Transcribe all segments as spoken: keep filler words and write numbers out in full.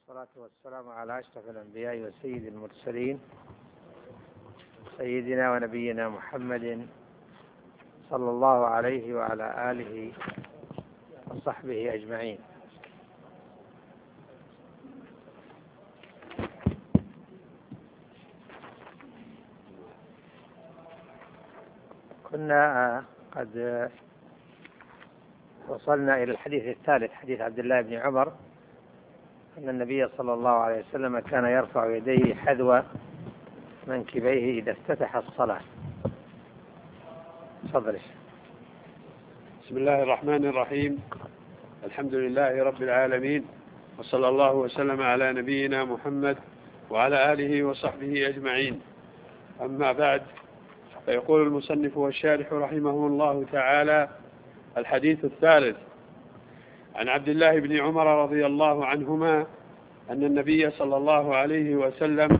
والصلاة والسلام على أشرف الأنبياء وسيد المرسلين سيدنا ونبينا محمد صلى الله عليه وعلى آله وصحبه أجمعين. كنا قد وصلنا إلى الحديث الثالث، حديث عبد الله بن عمر أن النبي صلى الله عليه وسلم كان يرفع يديه حذو منكبيه إذا افتتح الصلاة. تفضل. بسم الله الرحمن الرحيم. الحمد لله رب العالمين، وصلى الله وسلم على نبينا محمد وعلى آله وصحبه أجمعين. أما بعد، فيقول المصنف والشارح رحمه الله تعالى: الحديث الثالث عن عبد الله بن عمر رضي الله عنهما أن النبي صلى الله عليه وسلم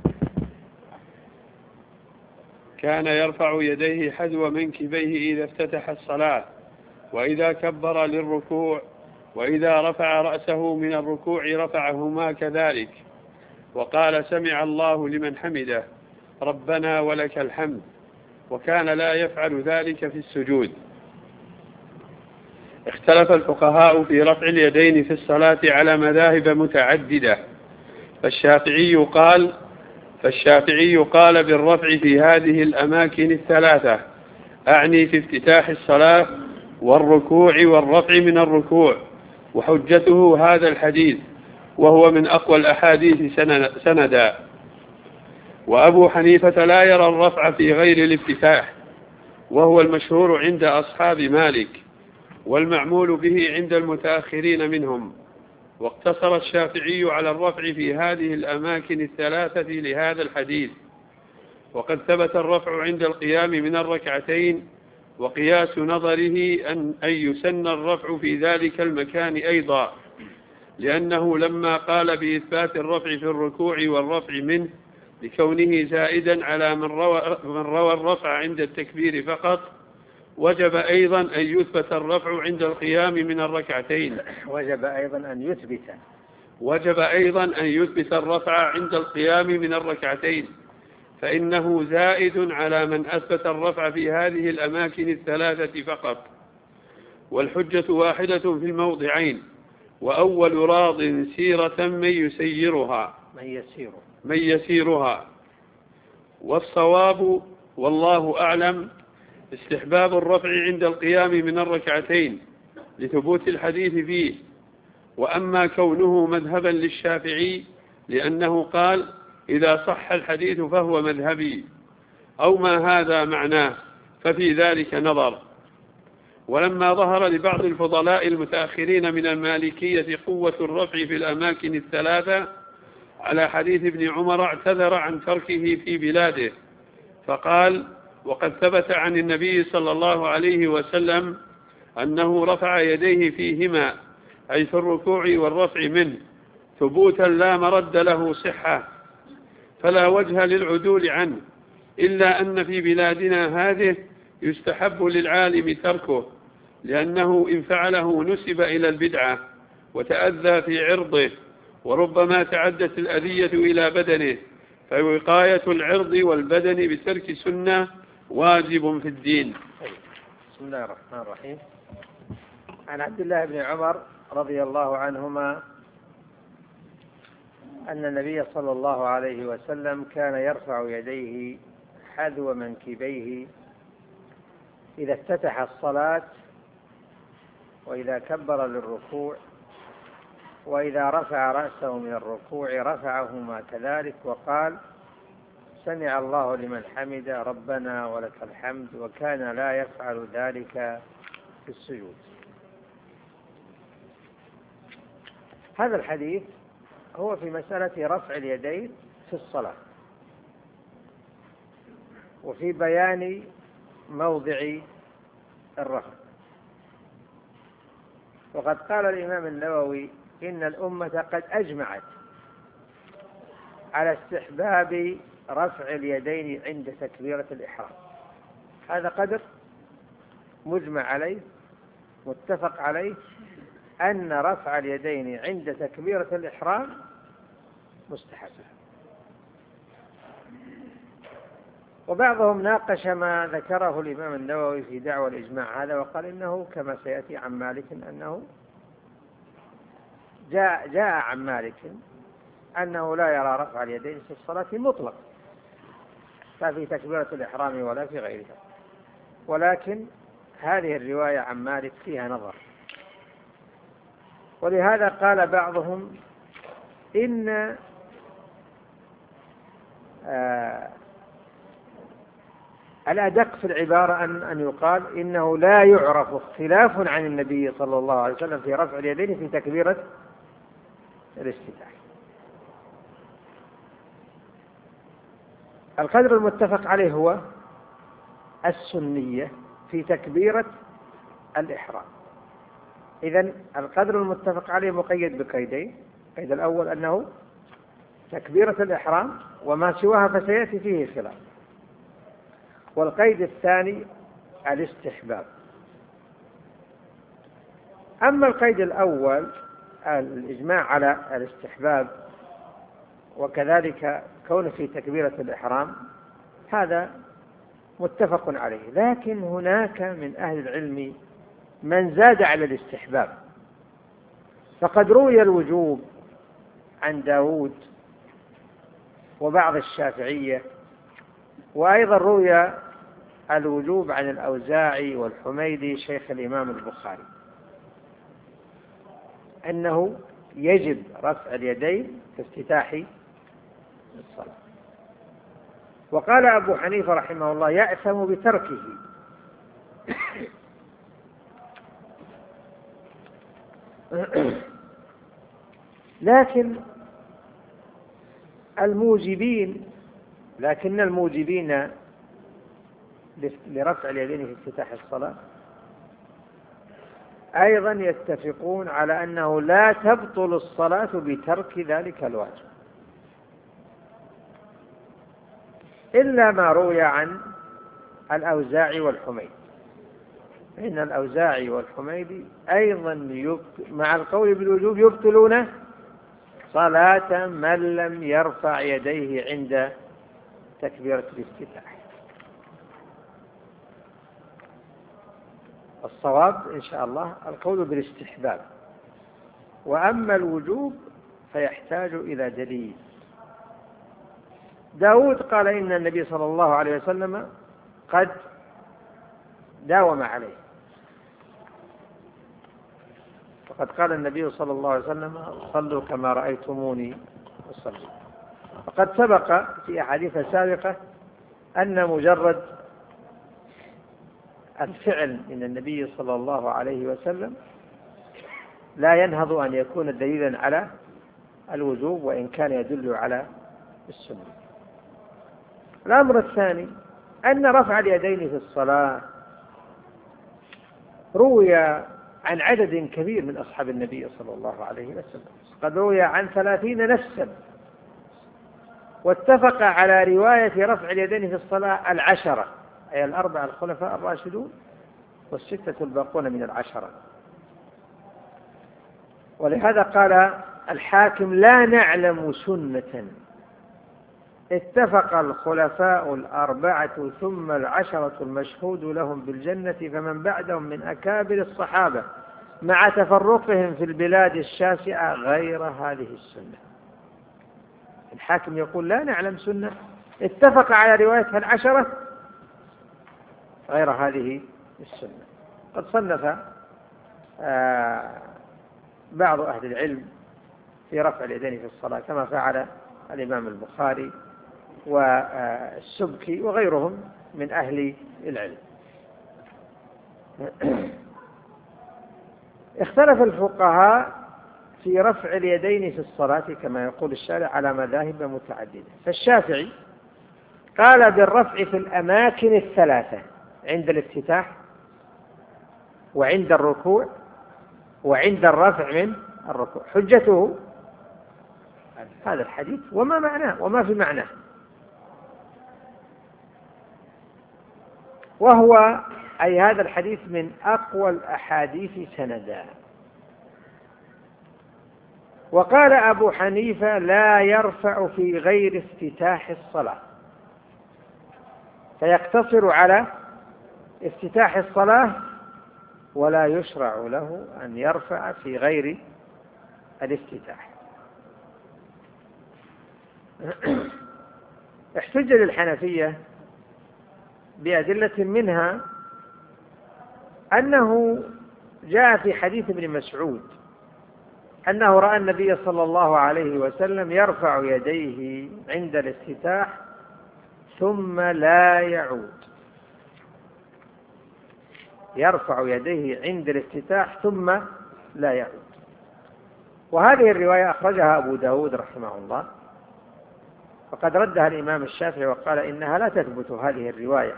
كان يرفع يديه حذو منكبيه إذا افتتح الصلاة، وإذا كبر للركوع، وإذا رفع رأسه من الركوع رفعهما كذلك، وقال: سمع الله لمن حمده، ربنا ولك الحمد. وكان لا يفعل ذلك في السجود. اختلف الفقهاء في رفع اليدين في الصلاة على مذاهب متعددة، فالشافعي قال فالشافعي قال بالرفع في هذه الأماكن الثلاثة، أعني في افتتاح الصلاة والركوع والرفع من الركوع، وحجته هذا الحديث، وهو من أقوى الأحاديث سندا. وأبو حنيفة لا يرى الرفع في غير الافتتاح، وهو المشهور عند أصحاب مالك، والمعمول به عند المتأخرين منهم. واقتصر الشافعي على الرفع في هذه الأماكن الثلاثة لهذا الحديث. وقد ثبت الرفع عند القيام من الركعتين، وقياس نظره أن أن يسن الرفع في ذلك المكان أيضا، لأنه لما قال بإثبات الرفع في الركوع والرفع منه لكونه زائدا على من روى, من روى الرفع عند التكبير فقط، وجب أيضا أن يثبت الرفع عند القيام من الركعتين وجب أيضا أن يثبت وجب أيضا أن يثبت الرفع عند القيام من الركعتين، فإنه زائد على من أثبت الرفع في هذه الأماكن الثلاثة فقط. والحجة واحدة في الموضعين، وأول راض سيرة من يسيرها من يسير من يسيرها والصواب والله أعلم استحباب الرفع عند القيام من الركعتين لثبوت الحديث فيه. وأما كونه مذهبا للشافعي لأنه قال: إذا صح الحديث فهو مذهبي، أو ما هذا معناه، ففي ذلك نظر. ولما ظهر لبعض الفضلاء المتأخرين من المالكية قوة الرفع في الأماكن الثلاثة على حديث ابن عمر، اعتذر عن تركه في بلاده، فقال: وقد ثبت عن النبي صلى الله عليه وسلم أنه رفع يديه فيهما، أي في الركوع والرفع منه، ثبوتا لا مرد له صحة، فلا وجه للعدول عنه، إلا أن في بلادنا هذه يستحب للعالم تركه، لأنه إن فعله نسب إلى البدعة وتأذى في عرضه، وربما تعدت الأذية إلى بدنه، فوقاية العرض والبدن بترك سنة واجب في الدين. بسم الله الرحمن الرحيم. عن عبد الله بن عمر رضي الله عنهما أن النبي صلى الله عليه وسلم كان يرفع يديه حذو منكبيه إذا افتتح الصلاة، وإذا كبر للركوع، وإذا رفع رأسه من الركوع رفعهما كذلك، وقال: سمع الله لمن حمد، ربنا ولك الحمد. وكان لا يفعل ذلك في السجود. هذا الحديث هو في مسألة رفع اليدين في الصلاة، وفي بيان موضع الرفع. وقد قال الإمام النووي: إن الأمة قد أجمعت على استحباب رفع اليدين عند تكبيرة الإحرام. هذا قدر مجمع عليه متفق عليه، أن رفع اليدين عند تكبيرة الإحرام مستحب. وبعضهم ناقش ما ذكره الإمام النووي في دعوى الإجماع هذا، وقال إنه كما سيأتي عن مالك أنه جاء, جاء عن مالك أنه لا يرى رفع اليدين في الصلاة مطلق، لا في تكبيرة الإحرام ولا في غيرها، ولكن هذه الرواية عن مالك فيها نظر. ولهذا قال بعضهم إن آه الأدق في العبارة أن, أن يقال إنه لا يعرف اختلاف عن النبي صلى الله عليه وسلم في رفع اليدين في تكبيرة الافتتاح. القدر المتفق عليه هو السنية في تكبيرة الإحرام. إذن القدر المتفق عليه مقيد بقيدين: القيد الأول أنه تكبيرة الإحرام، وما سواها فسيأتي فيه خلاف. والقيد الثاني الاستحباب. أما القيد الأول الإجماع على الاستحباب وكذلك كونه في تكبيرة الإحرام، هذا متفق عليه، لكن هناك من أهل العلم من زاد على الاستحباب. فقد روي الوجوب عن داود وبعض الشافعية، وأيضا روي الوجوب عن الأوزاعي والحميدي شيخ الإمام البخاري أنه يجب رفع اليدين في افتتاح الصلاة. وقال أبو حنيفة رحمه الله يأثم بتركه، لكن الموجبين لكن الموجبين لرفع اليدين في افتتاح الصلاة أيضا يتفقون على أنه لا تبطل الصلاة بترك ذلك الواجب، إلا ما روي عن الأوزاعي والحميدي، فإن الأوزاعي والحميدي أيضا مع القول بالوجوب يبطلون صلاة من لم يرفع يديه عند تكبيرة الافتتاح. الصواب إن شاء الله القول بالاستحباب، وأما الوجوب فيحتاج إلى دليل. داود قال إن النبي صلى الله عليه وسلم قد داوم عليه، وقد قال النبي صلى الله عليه وسلم صلوا كما رأيتموني أصلي. وقد سبق في أحاديث سابقة أن مجرد الفعل من النبي صلى الله عليه وسلم لا ينهض أن يكون دليلا على الوجوب، وإن كان يدل على السنة. الأمر الثاني أن رفع اليدين في الصلاة روي عن عدد كبير من أصحاب النبي صلى الله عليه وسلم، قد روي عن ثلاثين نفسا، واتفق على رواية رفع اليدين في الصلاة العشرة، أي الأربعة الخلفاء الراشدون والستة الباقون من العشرة. ولهذا قال الحاكم لا نعلم سنة اتفق الخلفاء الأربعة ثم العشرة المشهود لهم بالجنة فمن بعدهم من أكابر الصحابة مع تفرقهم في البلاد الشاسعة غير هذه السنة. الحاكم يقول لا نعلم سنة اتفق على روايتها العشرة غير هذه السنة. قد صنف بعض أهل العلم في رفع اليدين في الصلاة كما فعل الإمام البخاري والسبكي وغيرهم من أهل العلم. اختلف الفقهاء في رفع اليدين في الصلاة كما يقول الشارع على مذاهب متعددة. فالشافعي قال بالرفع في الأماكن الثلاثة: عند الافتتاح وعند الركوع وعند الرفع من الركوع. حجته هذا الحديث وما معناه وما في معناه، وهو أي هذا الحديث من أقوى الأحاديث سندا. وقال أبو حنيفة لا يرفع في غير افتتاح الصلاة، فيقتصر على افتتاح الصلاة ولا يشرع له أن يرفع في غير الافتتاح. احتج للحنفية بأدلة منها أنه جاء في حديث ابن مسعود أنه رأى النبي صلى الله عليه وسلم يرفع يديه عند الافتتاح ثم لا يعود، يرفع يديه عند الافتتاح ثم لا يعود. وهذه الرواية أخرجها أبو داود رحمه الله، وقد ردها الإمام الشافعي وقال إنها لا تثبت هذه الرواية،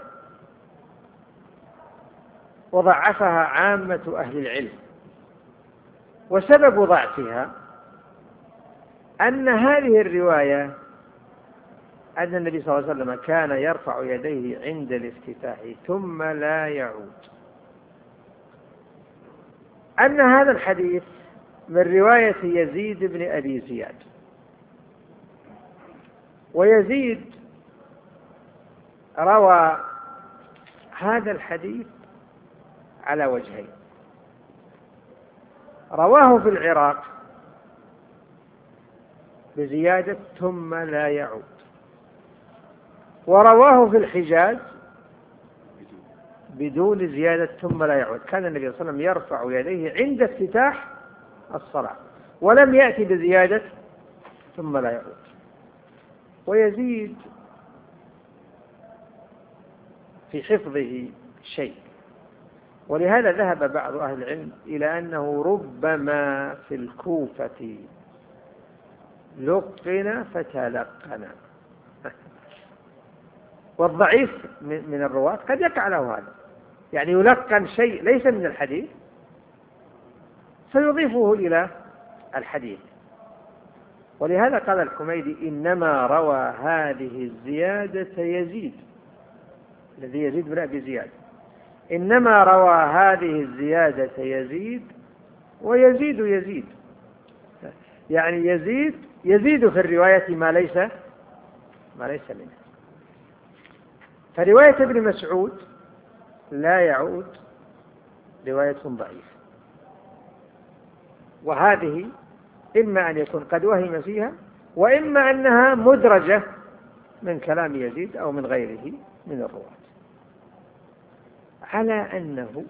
وضعفها عامة أهل العلم. وسبب ضعفها أن هذه الرواية أن النبي صلى الله عليه وسلم كان يرفع يديه عند الافتتاح ثم لا يعود، أن هذا الحديث من رواية يزيد بن أبي زياد، ويزيد روى هذا الحديث على وجهين: رواه في العراق بزيادة ثم لا يعود، ورواه في الحجاز بدون زيادة ثم لا يعود. كان النبي صلى الله عليه وسلم يرفع يديه عند افتتاح الصلاة ولم يأتي بزيادة ثم لا يعود. ويزيد في حفظه شيء، ولهذا ذهب بعض أهل العلم إلى أنه ربما في الكوفة لقن فتلقن. والضعيف من الرواة قد يقع له هذا، يعني يلقن شيء ليس من الحديث فيضيفه إلى الحديث. ولهذا قال الحميدي إنما روى هذه الزيادة يزيد، الذي يزيد بن أبي زياد، إنما روى هذه الزيادة يزيد ويزيد يزيد، يعني يزيد يزيد في الرواية ما ليس ما ليس منه. فرواية ابن مسعود لا يعود رواية ضعيفة، وهذه إما أن يكون قد وهم فيها، وإما أنها مدرجة من كلام يزيد أو من غيره من الرواة، على أنه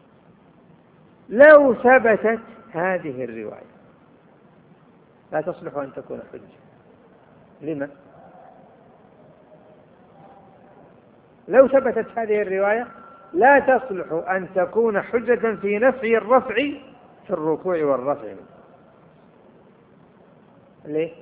لو ثبتت هذه الرواية لا تصلح أن تكون حجة. لما؟ لو ثبتت هذه الرواية لا تصلح أن تكون حجة في نفي الرفع في الركوع والرفع منه. ليه؟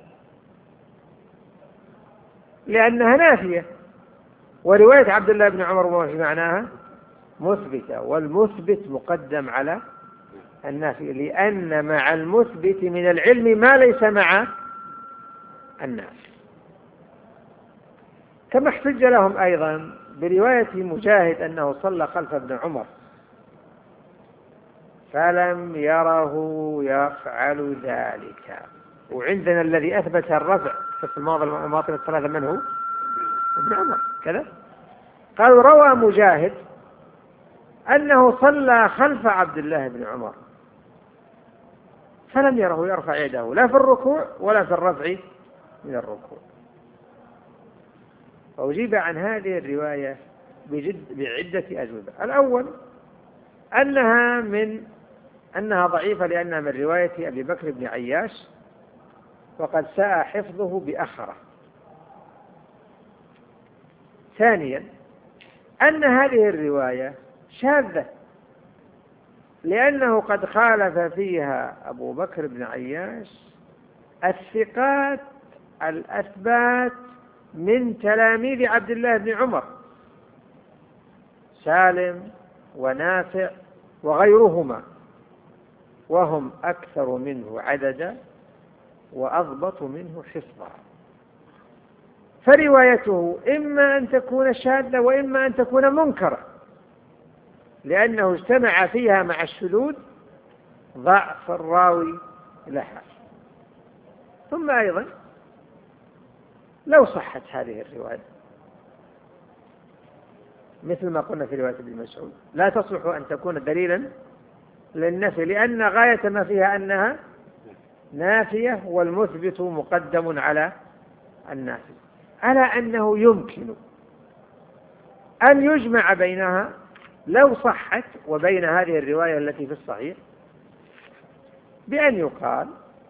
لأنها نافية، ورواية عبد الله بن عمر وش معناها؟ مثبتة، والمثبت مقدم على النافي، لأن مع المثبت من العلم ما ليس مع النافي. كما احتج لهم أيضا برواية مجاهد أنه صلى خلف ابن عمر فلم يره يفعل ذلك، وعندنا الذي أثبت الرفع في المواطن الثلاثة من هو؟ ابن عمر كذا. قالوا روى مجاهد أنه صلى خلف عبد الله بن عمر فلم يره يرفع يده لا في الركوع ولا في الرفع من الركوع. وأجيب عن هذه الرواية بجد بعدة أجوبة. الأول أنها من أنها ضعيفة لأنها من رواية أبي بكر بن عياش، وقد ساء حفظه بأخره. ثانيا أن هذه الرواية شاذة لأنه قد خالف فيها أبو بكر بن عياش الثقات الأثبات من تلاميذ عبد الله بن عمر، سالم ونافع وغيرهما، وهم أكثر منه عددا وأضبط منه حفظا. فروايته إما أن تكون شاذة وإما أن تكون منكرة، لأنه اجتمع فيها مع الشذوذ ضعف الراوي لها. ثم أيضا لو صحت هذه الرواية مثل ما قلنا في رواية ابن مسعود لا تصلح أن تكون دليلا للنفي، لأن غاية ما فيها أنها نافية والمثبت مقدم على النافي، على أنه يمكن أن يجمع بينها لو صحت وبين هذه الرواية التي في الصحيح بأن يقال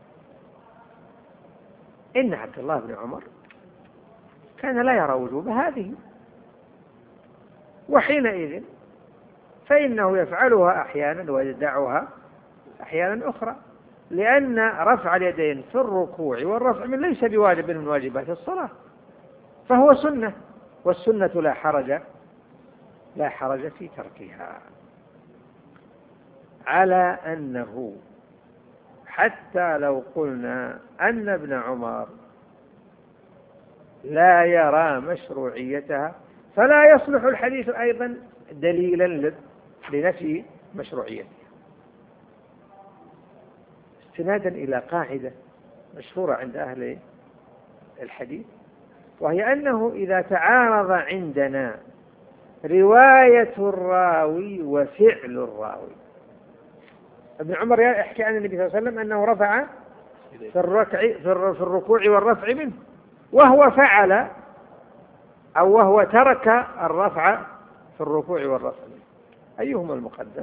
إن عبد الله بن عمر كان لا يرى وجوب هذه، وحينئذ فإنه يفعلها أحيانا ويدعها أحيانا أخرى، لأن رفع اليدين في الركوع والرفع من ليس بواجب من واجبات الصلاة، فهو سنة، والسنة لا حرج لا حرج في تركها، على أنه حتى لو قلنا أن ابن عمر لا يرى مشروعيتها فلا يصلح الحديث أيضا دليلا لنفي مشروعيتها، استنادا إلى قاعدة مشهورة عند أهل الحديث، وهي أنه إذا تعارض عندنا رواية الراوي وفعل الراوي، ابن عمر يحكي عن النبي صلى الله عليه وسلم أنه رفع في الركع في الركوع والرفع منه، وهو فعل أو وهو ترك الرفع في الركوع والرفع منه، أيهما المقدم؟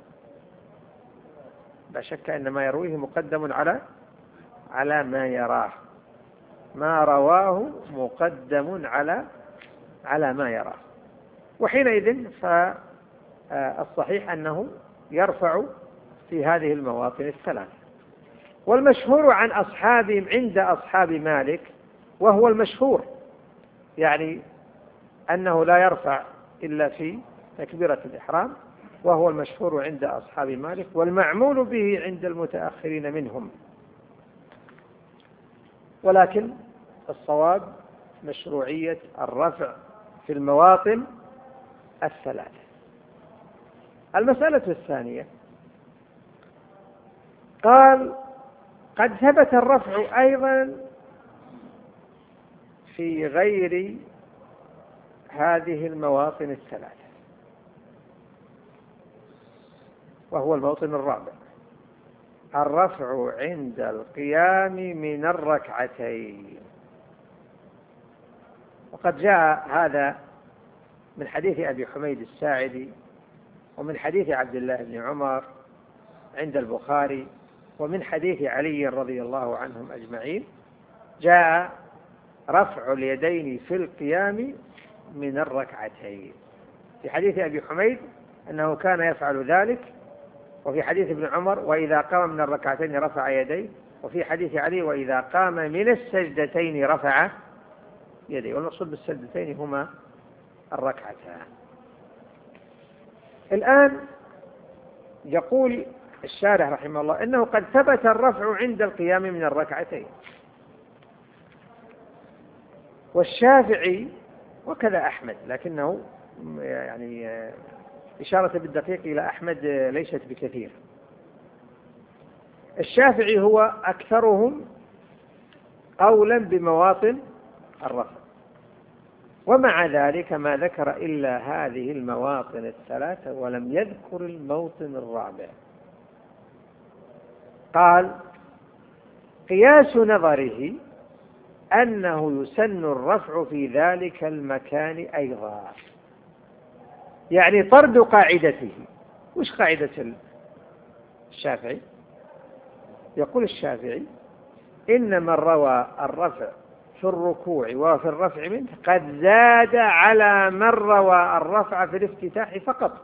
لا شك أن ما يرويه مقدم على على ما يراه، ما رواه مقدم على على ما يراه، وحينئذ فالصحيح أنه يرفع في هذه المواطن الثلاث. والمشهور عن أصحابهم عند أصحاب مالك وهو المشهور، يعني أنه لا يرفع إلا في تكبيرة الإحرام، وهو المشهور عند أصحاب مالك والمعمول به عند المتأخرين منهم، ولكن الصواب مشروعية الرفع في المواطن الثلاثة. المسألة الثانية قال قد ثبت الرفع أيضا في غير هذه المواطن الثلاثة، وهو الموطن الرابع، الرفع عند القيام من الركعتين، وقد جاء هذا من حديث أبي حميد الساعدي ومن حديث عبد الله بن عمر عند البخاري ومن حديث علي رضي الله عنهم أجمعين، جاء رفع اليدين في القيام من الركعتين، في حديث أبي حميد أنه كان يفعل ذلك، وفي حديث ابن عمر وإذا قام من الركعتين رفع يديه، وفي حديث علي وإذا قام من السجدتين رفع يديه، والمقصود بالسجدتين هما الركعتان. الآن يقول الشارح رحمه الله إنه قد ثبت الرفع عند القيام من الركعتين، والشافعي وكذا أحمد، لكنه يعني إشارة بالدقيق إلى أحمد ليست بكثير، الشافعي هو أكثرهم قولا بمواطن الرفع، ومع ذلك ما ذكر إلا هذه المواطن الثلاثة ولم يذكر الموطن الرابع. قال قياس نظره أنه يسن الرفع في ذلك المكان أيضا، يعني طرد قاعدته. وش قاعدة الشافعي؟ يقول الشافعي إن من روى الرفع في الركوع وفي الرفع منه قد زاد على من روى الرفع في الافتتاح فقط.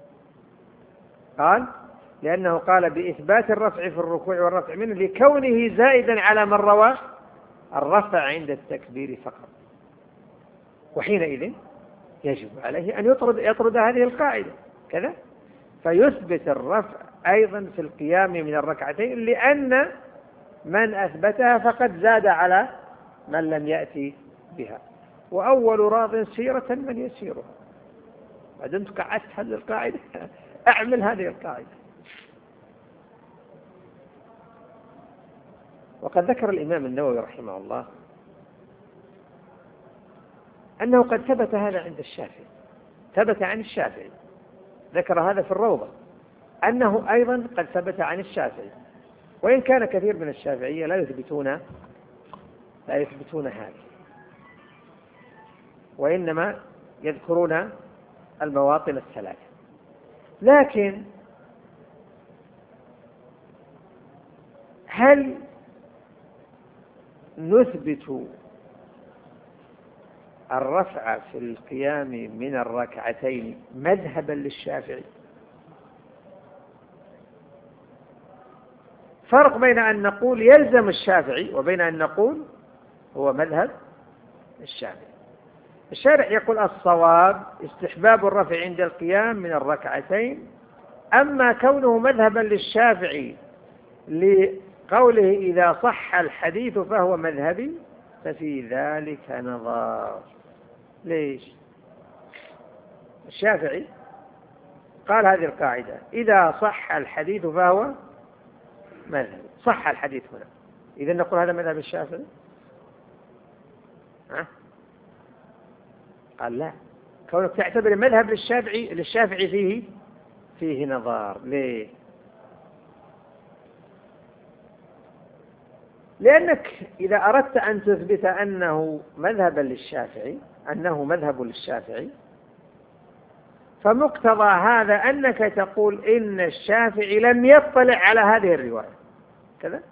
قال لأنه قال بإثبات الرفع في الركوع والرفع منه لكونه زائدا على من روى الرفع عند التكبير فقط، وحينئذ يجب عليه أن يطرد, يطرد هذه القاعدة كذا، فيثبت الرفع أيضا في القيام من الركعتين، لأن من أثبتها فقد زاد على من لم يأتي بها، وأول راض سيرة من يسيرها. بعدين قعدت هذه القاعدة أعمل هذه القاعدة. وقد ذكر الإمام النووي رحمه الله أنه قد ثبت هذا عند الشافعي، ثبت عن الشافعي، ذكر هذا في الروضة أنه أيضا قد ثبت عن الشافعي، وإن كان كثير من الشافعية لا يثبتون لا يثبتون هذا، وإنما يذكرون المواطن الثلاثة. لكن هل نثبت الرفع في القيام من الركعتين مذهبا للشافعي؟ فرق بين أن نقول يلزم الشافعي وبين أن نقول هو مذهب الشافعي. الشارح يقول الصواب استحباب الرفع عند القيام من الركعتين، أما كونه مذهبا للشافعي لقوله إذا صح الحديث فهو مذهبي ففي ذلك نظر. ليش؟ الشافعي قال هذه القاعدة إذا صح الحديث فهو مذهبي، صح الحديث هنا، إذا نقول هذا مذهب الشافعي؟ ها؟ قال لا، كونك تعتبر مذهب للشافعي للشافعي فيه فيه نظر. ليه؟ لأنك إذا أردت أن تثبت أنه مذهبا للشافعي أنه مذهب للشافعي فمقتضى هذا أنك تقول إن الشافعي لم يطلع على هذه الرواية كذا،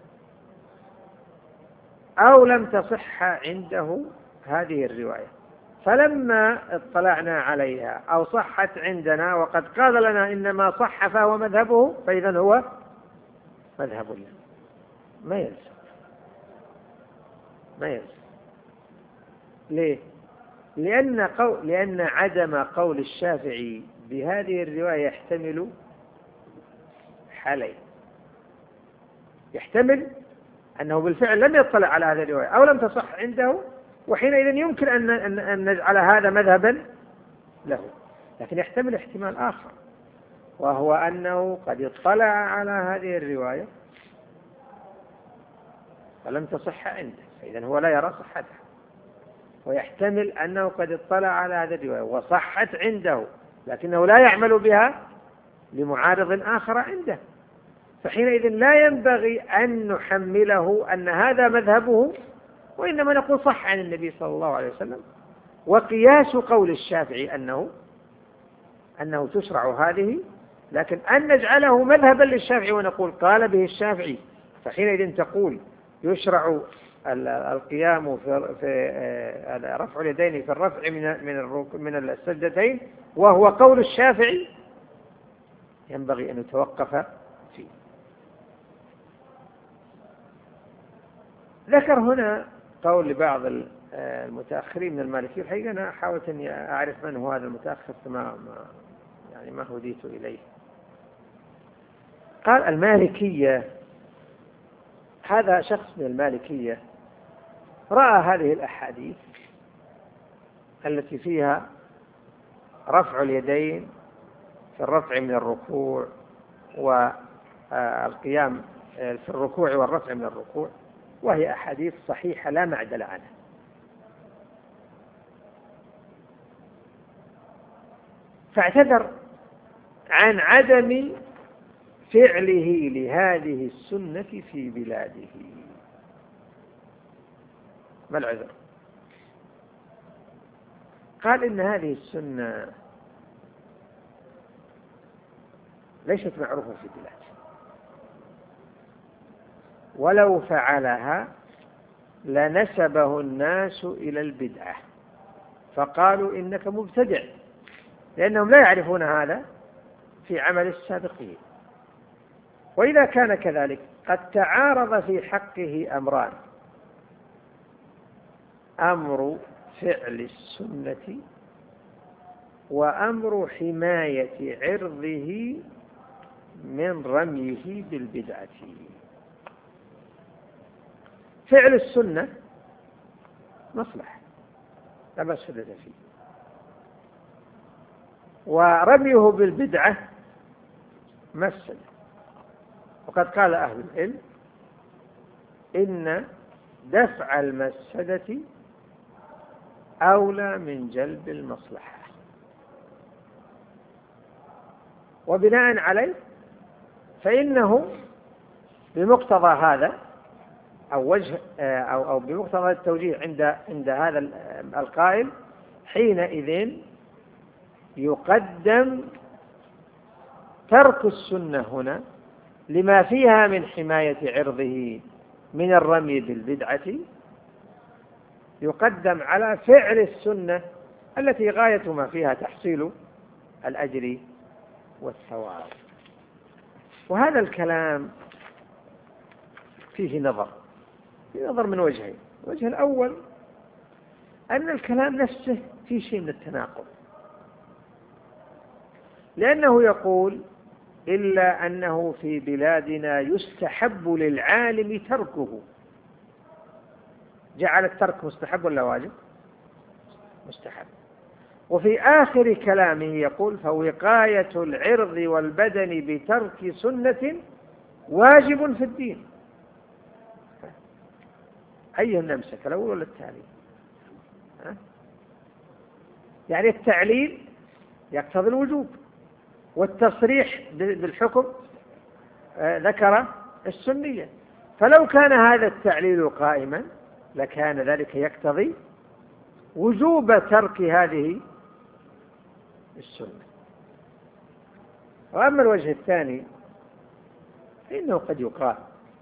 أو لم تصح عنده هذه الرواية، فلما اطلعنا عليها أو صحت عندنا وقد قال لنا إنما صح فهو مذهبه فإذا هو مذهب له. ما يلزم ما يلزم. ليه؟ لأن, قول لأن عدم قول الشافعي بهذه الرواية يحتمل حالين، يحتمل أنه بالفعل لم يطلع على هذه الرواية أو لم تصح عنده، وحينئذ يمكن أن أن نجعل هذا مذهبا له، لكن يحتمل احتمال آخر وهو أنه قد اطلع على هذه الرواية فلم تصح عنده فإذا هو لا يرى صحتها، ويحتمل أنه قد اطلع على هذه الرواية وصحت عنده لكنه لا يعمل بها لمعارض آخر عنده، فحينئذ لا ينبغي أن نحمله أن هذا مذهبه، وإنما نقول صح عن النبي صلى الله عليه وسلم، وقياس قول الشافعي أنه أنه تشرع هذه، لكن أن نجعله مذهبا للشافعي ونقول قال به الشافعي فحينئذ تقول يشرع القيام في رفع اليدين في الرفع من من من السجدتين وهو قول الشافعي، ينبغي أن يتوقف فيه. ذكر هنا قول لبعض المتأخرين من المالكية، الحقيقة أنا حاولت أن أعرف من هو هذا المتأخر ما يعني ما هديت إليه. قال المالكية، هذا شخص من المالكية رأى هذه الأحاديث التي فيها رفع اليدين في الرفع من الركوع والقيام في الركوع والرفع من الركوع، وهي أحاديث صحيحة لا معدل عنها، فاعتذر عن عدم فعله لهذه السنة في بلاده. ما العذر؟ قال إن هذه السنة ليست معروفة في بلاده، ولو فعلها لنسبه الناس إلى البدعة فقالوا إنك مبتدع، لأنهم لا يعرفون هذا في عمل السابقين. وإذا كان كذلك قد تعارض في حقه أمران: أمر فعل السنة وأمر حماية عرضه من رميه بالبدعة. فعل السنة مصلحة لا مفسدة فيه، ورميه بالبدعة مفسدة. وقد قال أهل العلم إن دفع المفسدة أولى من جلب المصلحة. وبناء عليه فإنه بمقتضى هذا أو وجه أو أو بمقتضى التوجيه عند عند هذا القائل حينئذ يقدم ترك السنة هنا لما فيها من حماية عرضه من الرمي بالبدعة، يقدم على فعل السنة التي غاية ما فيها تحصيل الأجر والثواب. وهذا الكلام فيه نظر فيه نظر من وجهين. الوجه الأول أن الكلام نفسه فيه شيء من التناقض، لأنه يقول إلا أنه في بلادنا يستحب للعالم تركه. جعل الترك مستحب ولا واجب؟ مستحب. وفي آخر كلامه يقول فوقاية العرض والبدن بترك سنة واجب في الدين. أيه نمسك الأول ولا التعليل؟ يعني التعليل يقتضي الوجوب، والتصريح بالحكم ذكر السنية. فلو كان هذا التعليل قائما لكان ذلك يقتضي وجوب ترك هذه السنة. وأما الوجه الثاني فإنه قد يقال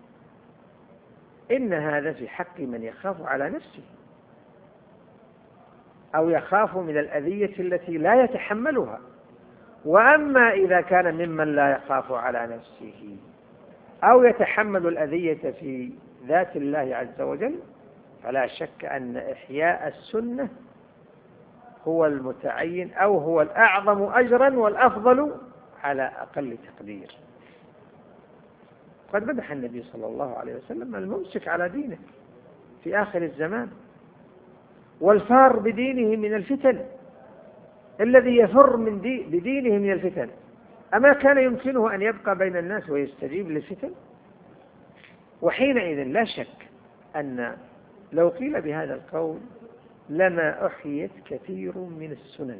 إن هذا في حق من يخاف على نفسه أو يخاف من الأذية التي لا يتحملها. وأما إذا كان ممن لا يخاف على نفسه أو يتحمل الأذية في ذات الله عز وجل فلا شك أن إحياء السنة هو المتعين أو هو الأعظم أجرا والأفضل على أقل تقدير. قد مدح النبي صلى الله عليه وسلم الممسك على دينه في آخر الزمان والفار بدينه من الفتن، الذي يفر من دي بدينه من الفتن. أما كان يمكنه أن يبقى بين الناس ويستجيب للفتن؟ وحينئذ لا شك أن لو قيل بهذا القول لما أحيت كثير من السنن.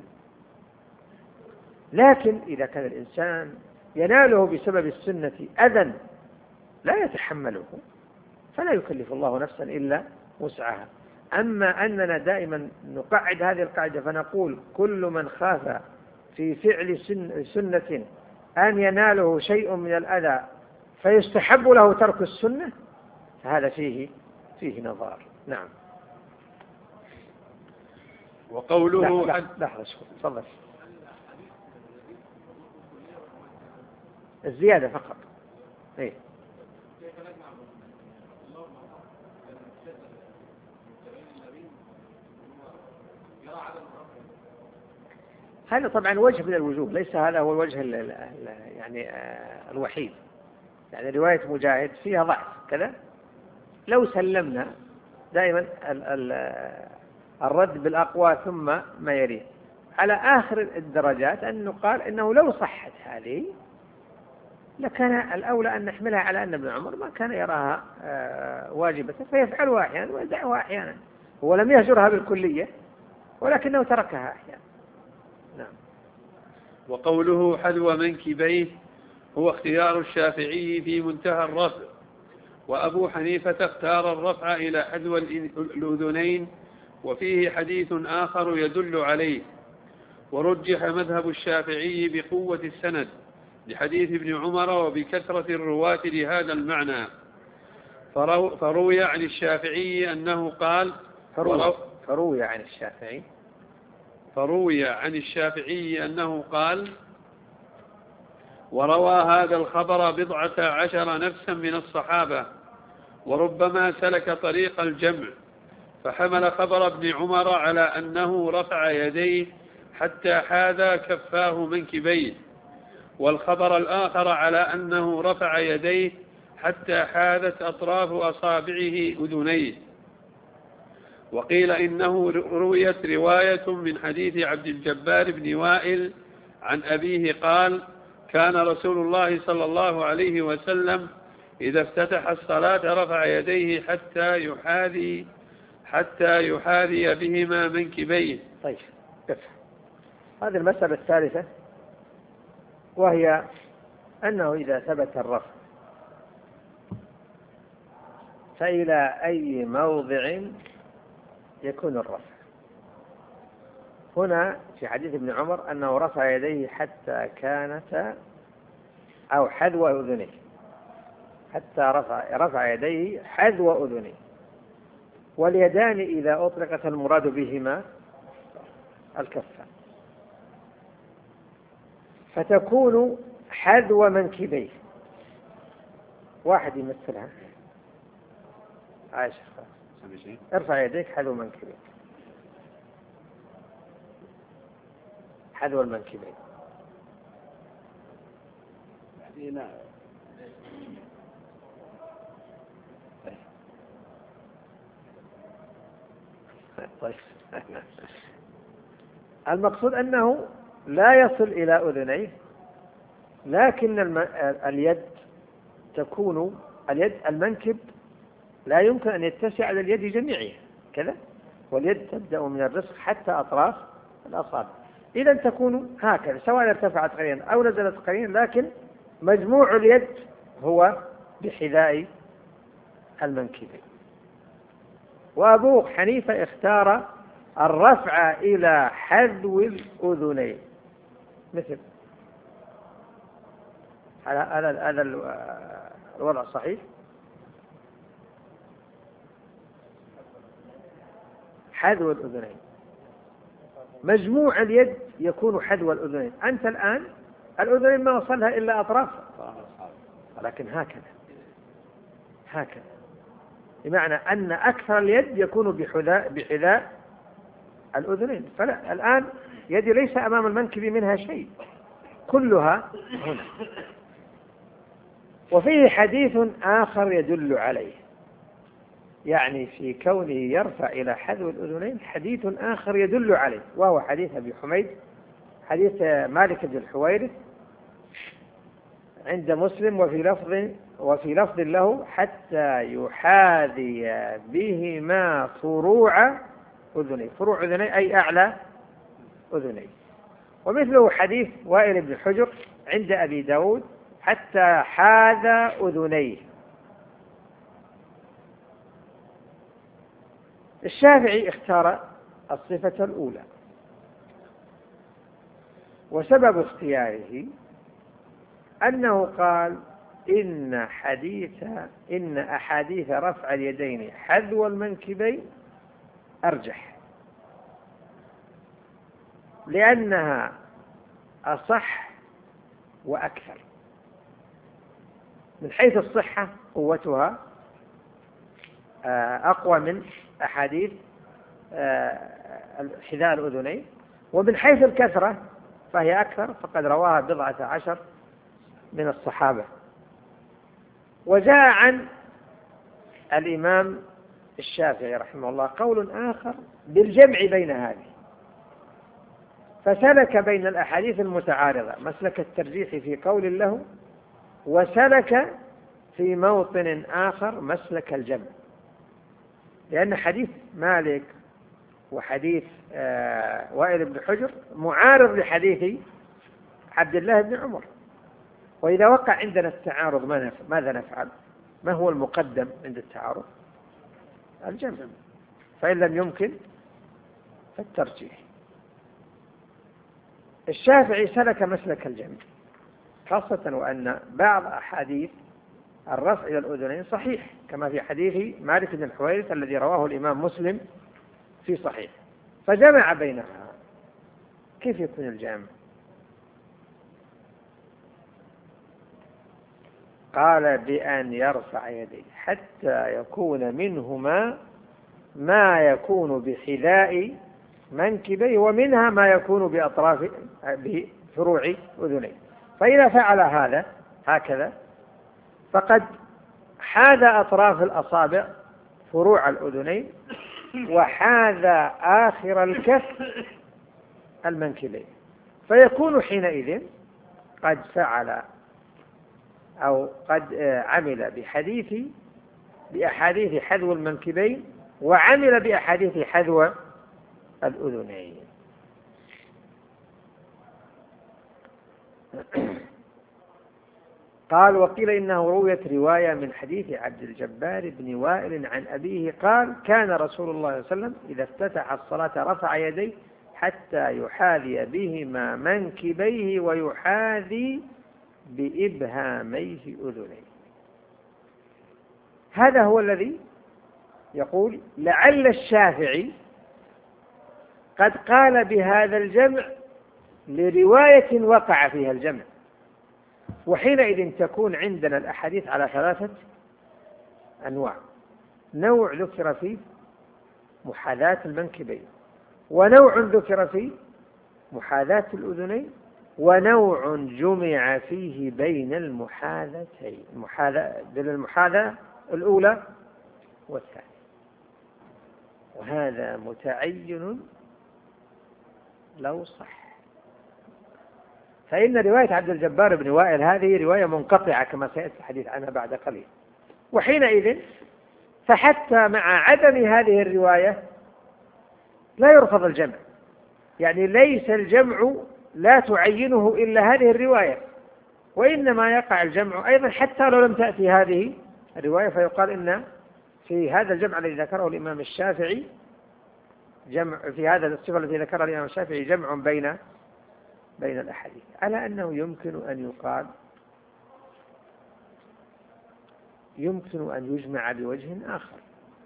لكن إذا كان الإنسان يناله بسبب السنة أذى لا يتحمله فلا يكلف الله نفسا إلا وسعها. أما أننا دائما نقعد هذه القاعدة فنقول كل من خاف في فعل سنة أن يناله شيء من الأذى فيستحب له ترك السنة، فهذا فيه فيه نظار. نعم. وقوله لحظة لحظة تفضل. الزيادة فقط. إيه؟ هذا طبعا وجه من الوجوه، ليس هذا هو الوجه ال ال يعني آه الوحيد. يعني رواية مجاهد فيها ضعف كذا. لو سلمنا دائما ال ال الرد بالأقوى ثم ما يليه، على آخر الدرجات أن نقال إنه لو صحت هذه لكان الأولى أن نحملها على أن ابن عمر ما كان يراها آه واجبة فيفعلها أحيانا ويدعها أحيانا. هو لم يهجرها بالكلية ولكنه تركها أحيانا. نعم. وقوله حذو منكبيه هو اختيار الشافعي في منتهى الرفع، وأبو حنيفة اختار الرفع إلى حذو الأذنين، وفيه حديث آخر يدل عليه. ورجح مذهب الشافعي بقوة السند لحديث ابن عمر وبكثرة الرواة لهذا المعنى. فرو فروي عن الشافعي أنه قال فروي, فروي عن الشافعي فروي عن الشافعي أنه قال وروى هذا الخبر بضعة عشر نفسا من الصحابة، وربما سلك طريق الجمع فحمل خبر ابن عمر على أنه رفع يديه حتى حاذا كفاه منكبيه، والخبر الآخر على أنه رفع يديه حتى حاذت أطراف أصابعه أذنيه. وقيل إنه رويت رواية من حديث عبد الجبار بن وائل عن أبيه قال كان رسول الله صلى الله عليه وسلم إذا افتتح الصلاة رفع يديه حتى يحاذي حتى يحاذي بهما منكبيه. طيب، هذه المسألة الثالثة، وهي أنه إذا ثبت الرفع فإلى أي موضع يكون الرفع؟ هنا في حديث ابن عمر أنه رفع يديه حتى كانت أو حذو أذنيه، حتى رفع, رفع يديه حذو أذنيه، واليدان إذا أطلقت المراد بهما الكفان، فتكون حذو منكبيه. واحد يمثلها. عائشة، ارفع يديك حذو منكبيه، حذو المنكبين. طيب. المقصود أنه لا يصل إلى أذنيه، لكن الم... اليد تكون اليد المنكب لا يمكن أن يتسع على اليد جميعها كذا، واليد تبدأ من الرسغ حتى أطراف الأصابع، إذا تكون هكذا سواء ارتفعت قليلا أو نزلت قليلا، لكن مجموع اليد هو بحذاء المنكبين. وأبو حنيفة اختار الرفع إلى حذو الأذنين، مثل هذا هذا الوضع صحيح. حذو الأذنين، مجموع اليد يكون حذو الأذنين. أنت الآن الأذنين ما وصلها إلا أطرافها، لكن هكذا هكذا بمعنى أن أكثر اليد يكون بحذاء بحذاء الأذنين. فلا، الآن يدي ليس أمام المنكب منها شيء، كلها هنا. وفيه حديث آخر يدل عليه، يعني في كونه يرفع إلى حذو الأذنين حديث آخر يدل عليه، وهو حديث أبي حميد، حديث مالك بن الحويرث عند مسلم، وفي لفظ وفي لفظ له حتى يحاذي بهما فروع أذنيه. فروع أذنيه أي أعلى أذنيه. ومثله حديث وائل بن حجر عند أبي داود حتى حاذ أذنيه. الشافعي اختار الصفة الأولى، وسبب اختياره أنه قال إن حديث إن أحاديث رفع اليدين حذو المنكبين أرجح، لأنها أصح وأكثر من حيث الصحة، قوتها أقوى من أحاديث حذاء الأذنين، ومن حيث الكثرة فهي أكثر، فقد رواها بضعة عشر من الصحابة. وجاء عن الإمام الشافعي رحمه الله قول آخر بالجمع بين هذه، فسلك بين الأحاديث المتعارضة مسلك الترجيح في قول له، وسلك في موطن آخر مسلك الجمع، لأن حديث مالك وحديث وائل بن حجر معارض لحديث عبد الله بن عمر. وإذا وقع عندنا التعارض ماذا نفعل؟ ما هو المقدم عند التعارض؟ الجمع، فإن لم يمكن فالترجيح. الشافعي سلك مسلك الجمع، خاصة وأن بعض أحاديث الرفع إلى الأذنين صحيح، كما في حديث مالك بن الحويرث الذي رواه الإمام مسلم في صحيح، فجمع بينها. كيف يكون الجمع؟ قال بأن يرفع يديه حتى يكون منهما ما يكون بحذاء منكبيه، ومنها ما يكون بأطراف بفروع أذنيه. فإذا فعل هذا هكذا فقد حاذ أطراف الأصابع فروع الأذنين، وحاذ آخر الكف المنكبين، فيكون حينئذ قد فعل أو قد عمل بحديث بأحاديث حذو المنكبين وعمل بأحاديث حذو الأذنين. قال وقيل إنه رويت رواية من حديث عبد الجبار بن وائل عن أبيه قال كان رسول الله صلى الله عليه وسلم إذا افتتح الصلاة رفع يديه حتى يحاذي بهما منكبيه ويحاذي بإبهاميه أذنيه. هذا هو الذي يقول لعل الشافعي قد قال بهذا الجمع لرواية وقع فيها الجمع، وحينئذ تكون عندنا الأحاديث على ثلاثة أنواع: نوع ذكر فيه محاذاة المنكبين، ونوع ذكر فيه محاذاة الأذنين، ونوع جمع فيه بين المحاذتين بين المحاذاة الأولى والثانية، وهذا متعين لو صح. فإن رواية عبد الجبار بن وائل هذه رواية منقطعة كما سيأتي الحديث عنها بعد قليل، وحينئذ فحتى مع عدم هذه الرواية لا يرفض الجمع، يعني ليس الجمع لا تعينه إلا هذه الرواية، وإنما يقع الجمع أيضا حتى لو لم تأتي هذه الرواية، فيقال إن في هذا الجمع الذي ذكره الإمام الشافعي جمع، في هذا الصفة التي ذكرها الإمام الشافعي جمع بين بين الأحاديث، على أنه يمكن أن يقال يمكن أن يجمع بوجه آخر،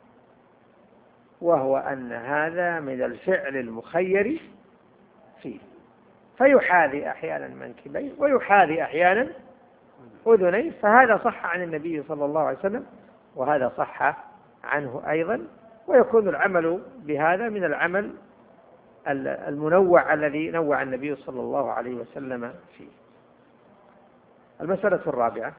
وهو أن هذا من الفعل المخير فيه، فيحاذي أحيانا منكبين ويحاذي أحيانا أذنين، فهذا صح عن النبي صلى الله عليه وسلم وهذا صح عنه أيضا، ويكون العمل بهذا من العمل المنوع الذي نوع النبي صلى الله عليه وسلم فيه. المسألة الرابعة: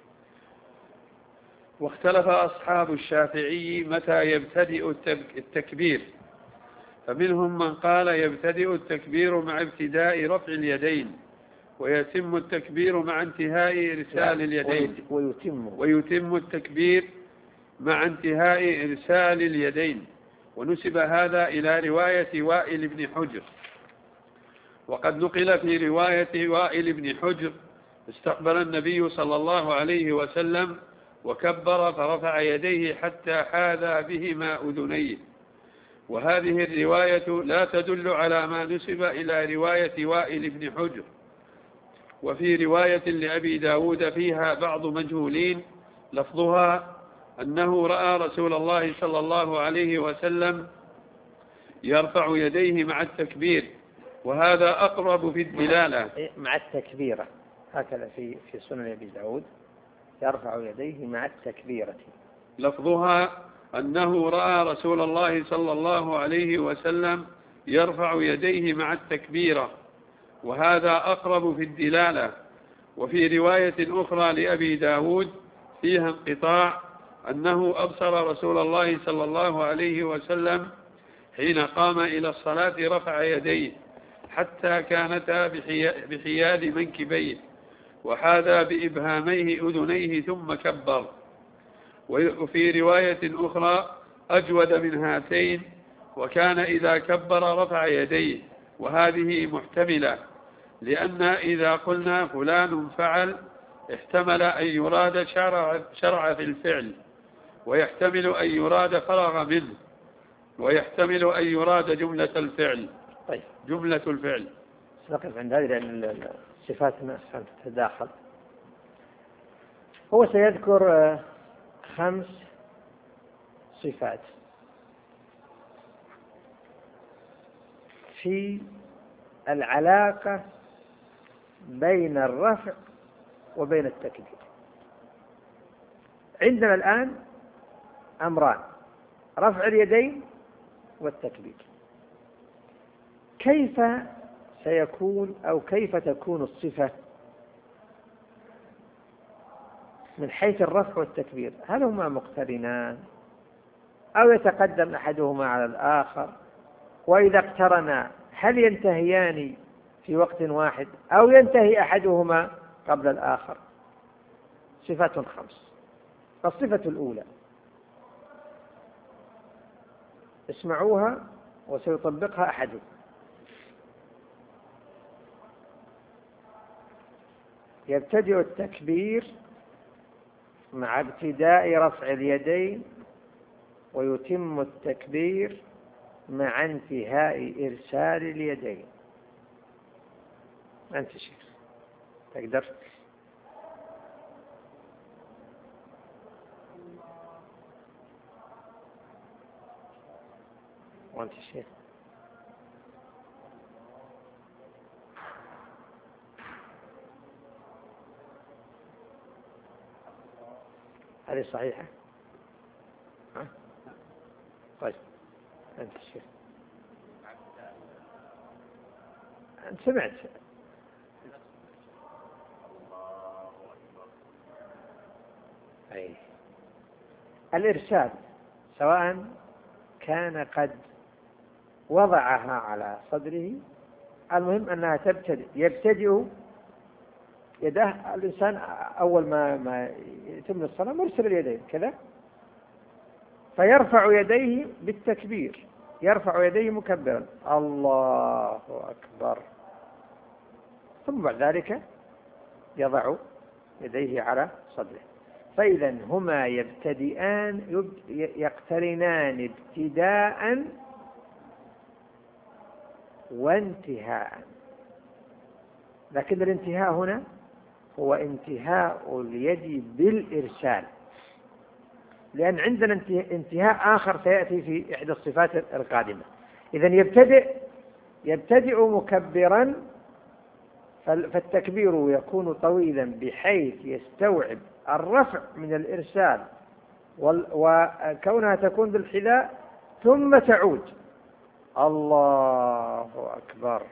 واختلف أصحاب الشافعي متى يبتدئ التكبير، فمنهم من قال يبتدئ التكبير مع ابتداء رفع اليدين، ويتم التكبير مع انتهاء إرسال اليدين، ويتم, ويتم التكبير مع انتهاء إرسال اليدين، ونسب هذا إلى رواية وائل بن حجر. وقد نقل في رواية وائل بن حجر استقبل النبي صلى الله عليه وسلم وكبر فرفع يديه حتى حاذى بهما أذنيه، وهذه الرواية لا تدل على ما نسب إلى رواية وائل بن حجر. وفي رواية لأبي داود فيها بعض مجهولين لفظها أنه رأى رسول الله صلى الله عليه وسلم يرفع يديه مع التكبير، وهذا أقرب في الدلالة. مع التكبيرة هكذا في في سنن أبي داود، يرفع يديه مع التكبيرة. لفظها أنه رأى رسول الله صلى الله عليه وسلم يرفع يديه مع التكبيرة، وهذا أقرب في الدلالة. وفي رواية أخرى لأبي داود فيها انقطاع أنه أبصر رسول الله صلى الله عليه وسلم حين قام إلى الصلاة رفع يديه حتى كانتا بحياد منكبيه، وحاذى بإبهاميه أذنيه ثم كبر. وفي رواية أخرى أجود من هاتين، وكان إذا كبر رفع يديه، وهذه محتملة، لأن إذا قلنا فلان فعل احتمل أن يراد شرع, شرع في الفعل، ويحتمل أن يراد فرغ منه، ويحتمل أن يراد جملة الفعل. طيب جملة الفعل. نقف عند هذه لأن الصفات تتداخل. هو سيذكر خمس صفات في العلاقة بين الرفع وبين التكبير. عندنا الآن أمران: رفع اليدين والتكبير. كيف سيكون أو كيف تكون الصفة من حيث الرفع والتكبير؟ هل هما مقترنان أو يتقدم أحدهما على الآخر؟ وإذا اقترنا هل ينتهيان في وقت واحد أو ينتهي أحدهما قبل الآخر؟ صفات خمس. الصفة الأولى اسمعوها وسيطبقها أحدكم. يبتدئ التكبير مع ابتداء رفع اليدين، ويتم التكبير مع انتهاء إرسال اليدين. أنت شيخ تقدر؟ وأنت شيخ؟ هذه صحيحة؟ ها؟ طيب أنت شيخ؟ أنت سمعت؟ أي الإرسال سواء كان قد وضعها على صدره، المهم أنها تبتدئ يبتدئ يده. الإنسان أول ما ما يتم الصلاة مرسل اليدين كذا، فيرفع يديه بالتكبير، يرفع يديه مكبرا الله أكبر، ثم بعد ذلك يضع يديه على صدره. فإذا هما يبتدئان يقترنان ابتداء وانتهاء، لكن الانتهاء هنا هو انتهاء اليد بالإرسال، لأن عندنا انتهاء آخر سيأتي في إحدى الصفات القادمة. إذا يبتدئ يبتدئ مكبرا، فالتكبير يكون طويلا بحيث يستوعب الرفع من الإرسال وكونها تكون بالحذاء، ثم تعود الله أكبر.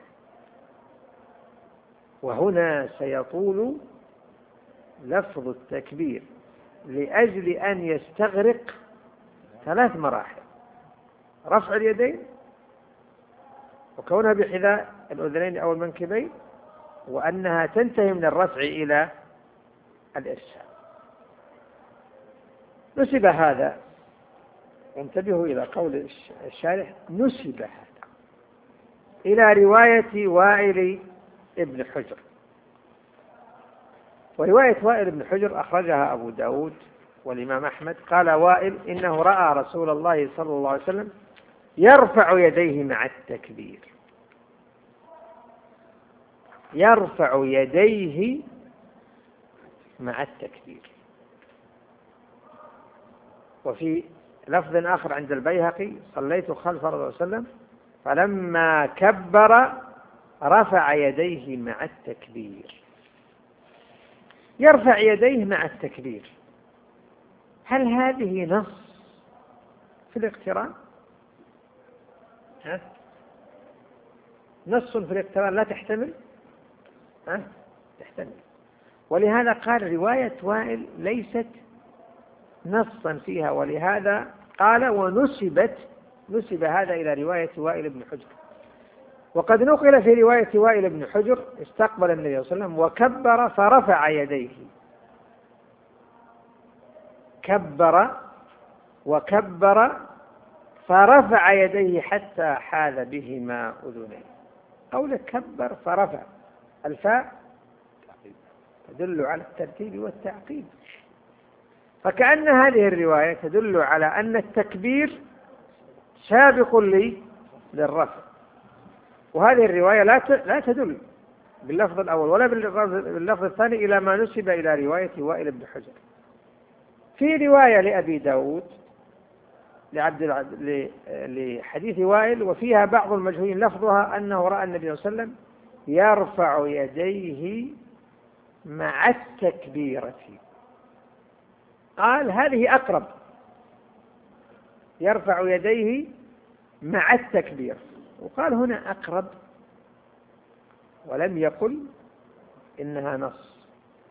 وهنا سيطول لفظ التكبير لأجل أن يستغرق ثلاث مراحل: رفع اليدين، وكونها بحذاء الأذنين أو المنكبين، وأنها تنتهي من الرفع إلى الإرسال. نسب هذا، وانتبهوا إلى قول الشارح، نسب هذا إلى رواية وائل ابن حجر. ورواية وائل بن حجر أخرجها أبو داود والإمام أحمد. قال وائل إنه رأى رسول الله صلى الله عليه وسلم يرفع يديه مع التكبير، يرفع يديه مع التكبير. وفي لفظ آخر عند البيهقي: صليت خلف الرسول صلى الله عليه وسلم فلما كبر رفع يديه مع التكبير. يرفع يديه مع التكبير، هل هذه نص في الاقتران؟ ها؟ نص في الاقتران لا تحتمل؟ ها؟ تحتمل. ولهذا قال رواية وائل ليست نصا فيها، ولهذا قال ونسبت نسب هذا إلى رواية وائل بن حجر. وقد نقل في رواية وائل بن حجر: استقبل النبي صلى الله عليه وسلم وكبر فرفع يديه. كبر وكبر فرفع يديه حتى حاذ بهما أذنيه. قول كبر فرفع، الفاء تدل على الترتيب والتعقيب، فكأن هذه الرواية تدل على أن التكبير سابق لي للرفع. وهذه الرواية لا لا تدل باللفظ الأول ولا باللفظ الثاني إلى ما نسب إلى رواية وائل بن حجر. في رواية لأبي داود لعبد لحديث وائل وفيها بعض المجهولين لفظها أنه رأى النبي صلى الله عليه وسلم يرفع يديه مع التكبيرة. قال هذه أقرب، يرفع يديه مع التكبير، وقال هنا أقرب، ولم يقل إنها نص.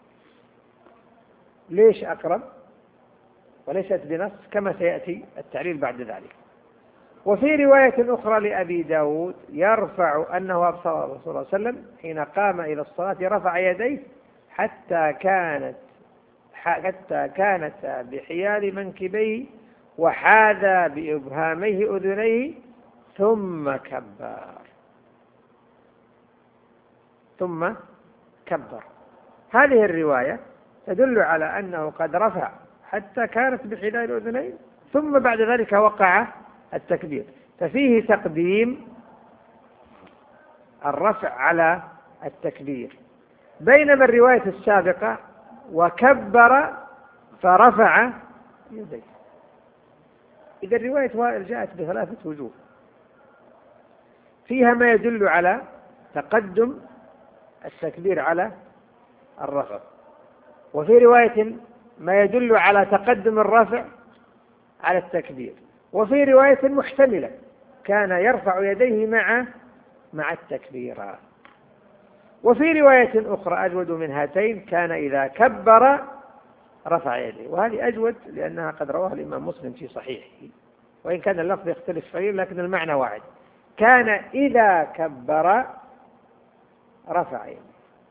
ليش أقرب وليست بنص؟ كما سيأتي التعليل بعد ذلك. وفي رواية أخرى لأبي داود يرفع أنه أبصر الرسول صلى الله عليه وسلم حين قام إلى الصلاة رفع يديه حتى كانت حتى كانتا بحيال منكبيه وحاذا بإبهاميه أذنيه ثم كبر ثم كبر. هذه الرواية تدل على أنه قد رفع حتى كانت بحيال الأذنين ثم بعد ذلك وقع التكبير، ففيه تقديم الرفع على التكبير، بينما الرواية السابقة وكبر فرفع يديه. إذا رواية وائل جاءت بثلاثة وجوه، فيها ما يدل على تقدم التكبير على الرفع، وفي رواية ما يدل على تقدم الرفع على التكبير، وفي رواية محتملة كان يرفع يديه مع مع التكبير، وفي رواية أخرى أجود من هاتين كان إذا كبر رفع يديه، وهذه أجود لأنها قد رواها الإمام مسلم في صحيحه، وإن كان اللفظ يختلف قليلا لكن المعنى واحد، كان إذا كبر رفع يديه.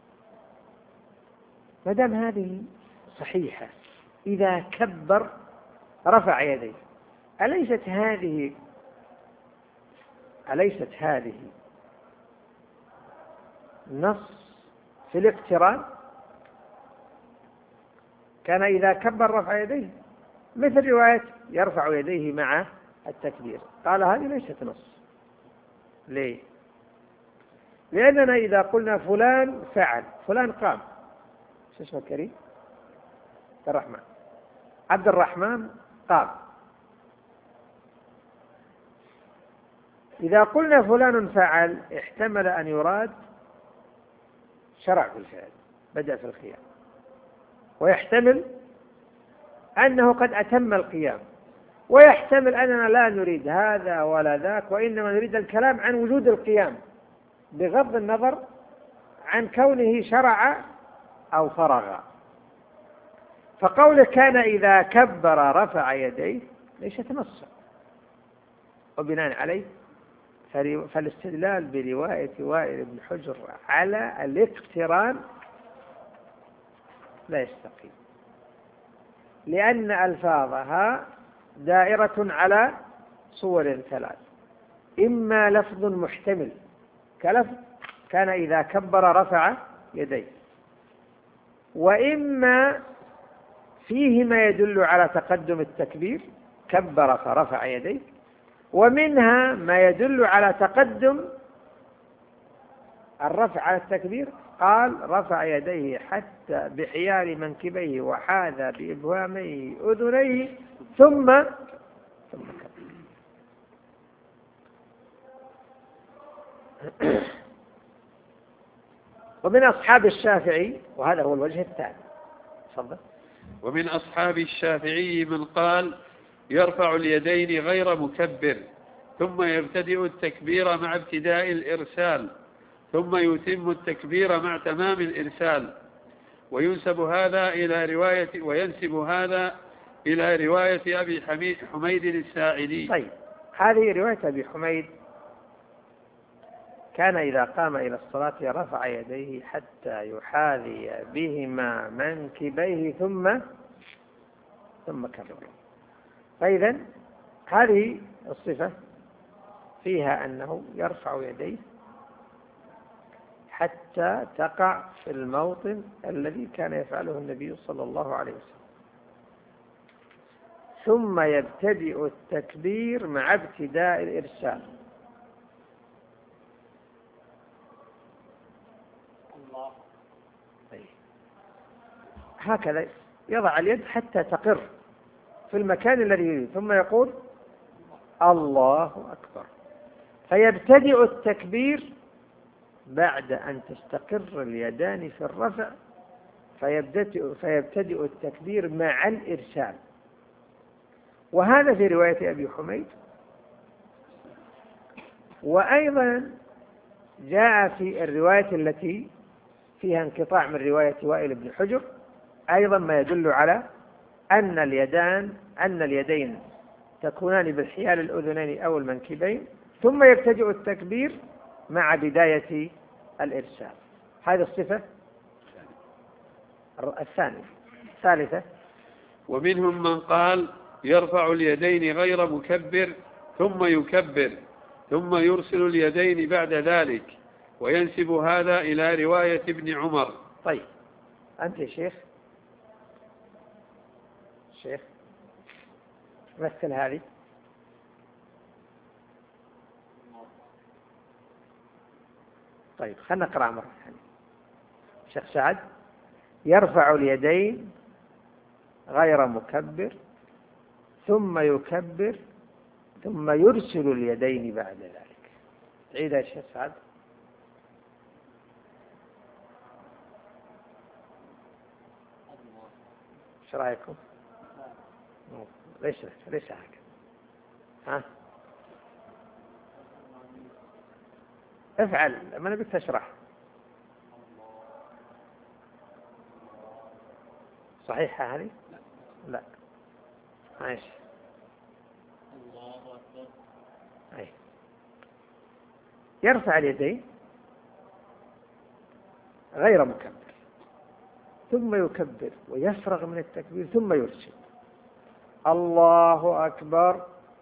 ما دام هذه صحيحة إذا كبر رفع يديه، أليست هذه أليست هذه نص في الاقتران؟ كان إذا كبر رفع يديه مثل رواية يرفع يديه مع التكبير، قال هذه ليست نص. ليه؟ لأننا إذا قلنا فلان فعل، فلان قام، شو اسمه كريم؟ عبد الرحمن عبد الرحمن قام، إذا قلنا فلان فعل احتمل أن يراد شرع في الفعل، بدأ في القيام، ويحتمل أنه قد أتم القيام، ويحتمل أننا لا نريد هذا ولا ذاك، وإنما نريد الكلام عن وجود القيام بغض النظر عن كونه شرع أو فرغ. فقوله كان إذا كبر رفع يديه ليست نصا، وبناء عليه فالاستدلال برواية وائل بن حجر على الاقتران لا يستقيم، لأن ألفاظها دائرة على صور ثلاث: إما لفظ محتمل كلفظ كان إذا كبر رفع يديه، وإما فيه ما يدل على تقدم التكبير كبر فرفع يديه، ومنها ما يدل على تقدم الرفع على التكبير، قال رفع يديه حتى بحيال منكبيه وحاذا بإبهاميه أذنيه ثم ثم كبر. ومن أصحاب الشافعي، وهذا هو الوجه الثاني، تفضل. ومن أصحاب الشافعي من قال يرفع اليدين غير مكبر، ثم يبتدئ التكبير مع ابتداء الإرسال، ثم يتم التكبير مع تمام الإرسال، وينسب هذا إلى رواية وينسب هذا إلى رواية أبي حميد الساعدي. طيب، هذه رواية أبي حميد كان إذا قام إلى الصلاة رفع يديه حتى يحاذي بهما منكبيه ثم ثم كبر. فإذا هذه الصفة فيها أنه يرفع يديه حتى تقع في الموطن الذي كان يفعله النبي صلى الله عليه وسلم، ثم يبتدئ التكبير مع ابتداء الإرسال. هكذا يضع اليد حتى تقر في المكان الذي يريد، ثم يقول الله أكبر، فيبتدئ التكبير بعد أن تستقر اليدان في الرفع، فيبتدئ, فيبتدئ التكبير مع الإرسال. وهذا في رواية أبي حميد، وأيضا جاء في الرواية التي فيها انقطاع من رواية وائل بن حجر أيضا ما يدل على أن اليدان أن اليدين تكونان بالحيال الأذنين أو المنكبين، ثم يبتدئ التكبير مع بداية الإرسال. هذه الصفة الثانية. الثالثة. ومنهم من قال يرفع اليدين غير مكبر ثم يكبر ثم يرسل اليدين بعد ذلك، وينسب هذا إلى رواية ابن عمر. طيب أنت يا شيخ شيخ مثل هذه. طيب خلنا نقرأ مرة ثانية. شيخ سعد يرفع اليدين غير مكبر ثم يكبر ثم يرسل اليدين بعد ذلك. تعيد يا شيخ سعد. ايش رايكم؟ ليش ليش هكذا؟ ها افعل، ما نبيك تشرح. صحيحة هذه؟ لا ماشي. أي. يرفع اليدين غير مكبر ثم يكبر ويفرغ من التكبير ثم يرسل. الله أكبر.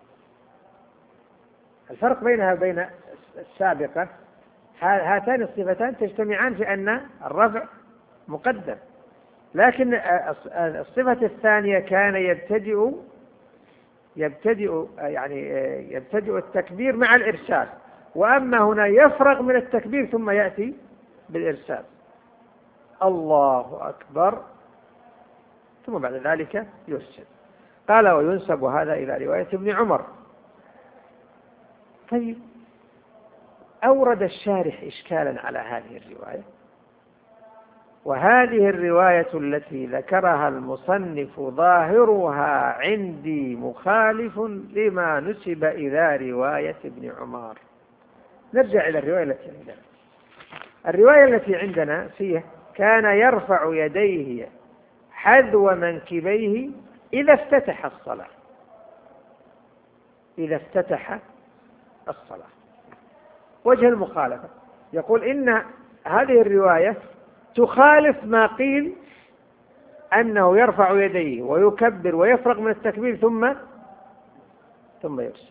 الفرق بينها وبين السابقة هاتان الصفتان تجتمعان في أن الرفع مقدم، لكن الصفة الثانية كان يبتدئ يبتدئ يعني يبتدئ التكبير مع الإرسال، وأما هنا يفرغ من التكبير ثم يأتي بالإرسال. الله أكبر ثم بعد ذلك يرسل. قال وينسب هذا إلى رواية ابن عمر. طيب أورد الشارح إشكالا على هذه الرواية، وهذه الرواية التي ذكرها المصنف ظاهرها عندي مخالف لما نسب إلى رواية ابن عمر. نرجع إلى الرواية التي عندنا. الرواية التي عندنا فيه كان يرفع يديه حذو منكبيه إذا افتتح الصلاة. إذا افتتح الصلاة. وجه المخالفة يقول إن هذه الرواية تخالف ما قيل أنه يرفع يديه ويكبر ويفرغ من التكبير ثم ثم يرسل.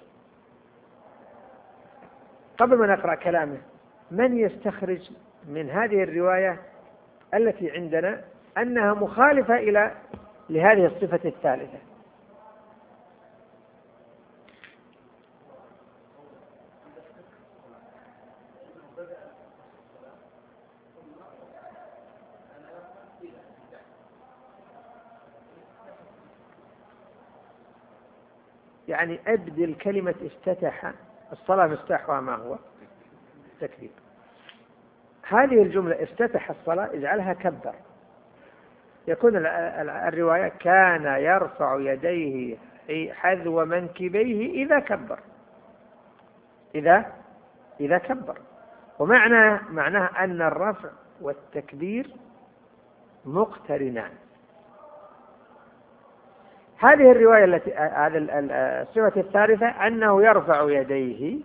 قبل ما نقرأ كلامه، من يستخرج من هذه الرواية التي عندنا أنها مخالفة إلى لهذه الصفة الثالثة؟ يعني أبدل كلمة افتتح الصلاة مفتاحها ما هو؟ التكبير. هذه الجملة افتتح الصلاة اجعلها كبر. يكون الرواية كان يرفع يديه حذو منكبيه إذا كبر. إذا إذا كبر. ومعنى معناه أن الرفع والتكبير مقترنان. هذه الرواية التي هذه الصفة الثالثة أنه يرفع يديه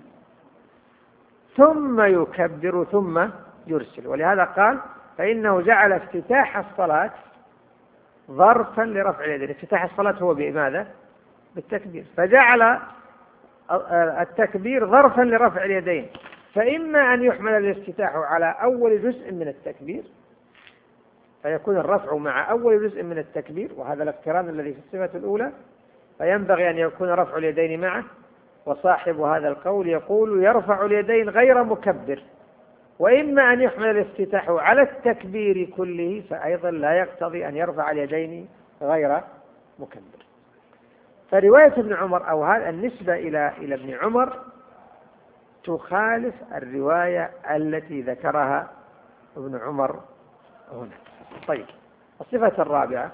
ثم يكبر ثم يرسل، ولهذا قال فإنه جعل افتتاح الصلاة ظرفا لرفع اليدين. افتتاح الصلاة هو بماذا؟ بالتكبير، فجعل التكبير ظرفا لرفع اليدين، فإما أن يحمل الافتتاح على أول جزء من التكبير فيكون الرفع مع أول جزء من التكبير، وهذا الاقتران الذي في الصفة الأولى، فينبغي أن يكون رفع اليدين معه. وصاحب هذا القول يقول يرفع اليدين غير مكبر، وإما أن يحمل الافتتاح على التكبير كله، فأيضا لا يقتضي أن يرفع اليدين غير مكبر. فرواية ابن عمر أو هذا النسبة إلى إلى ابن عمر تخالف الرواية التي ذكرها ابن عمر هنا. طيب الصفة الرابعة.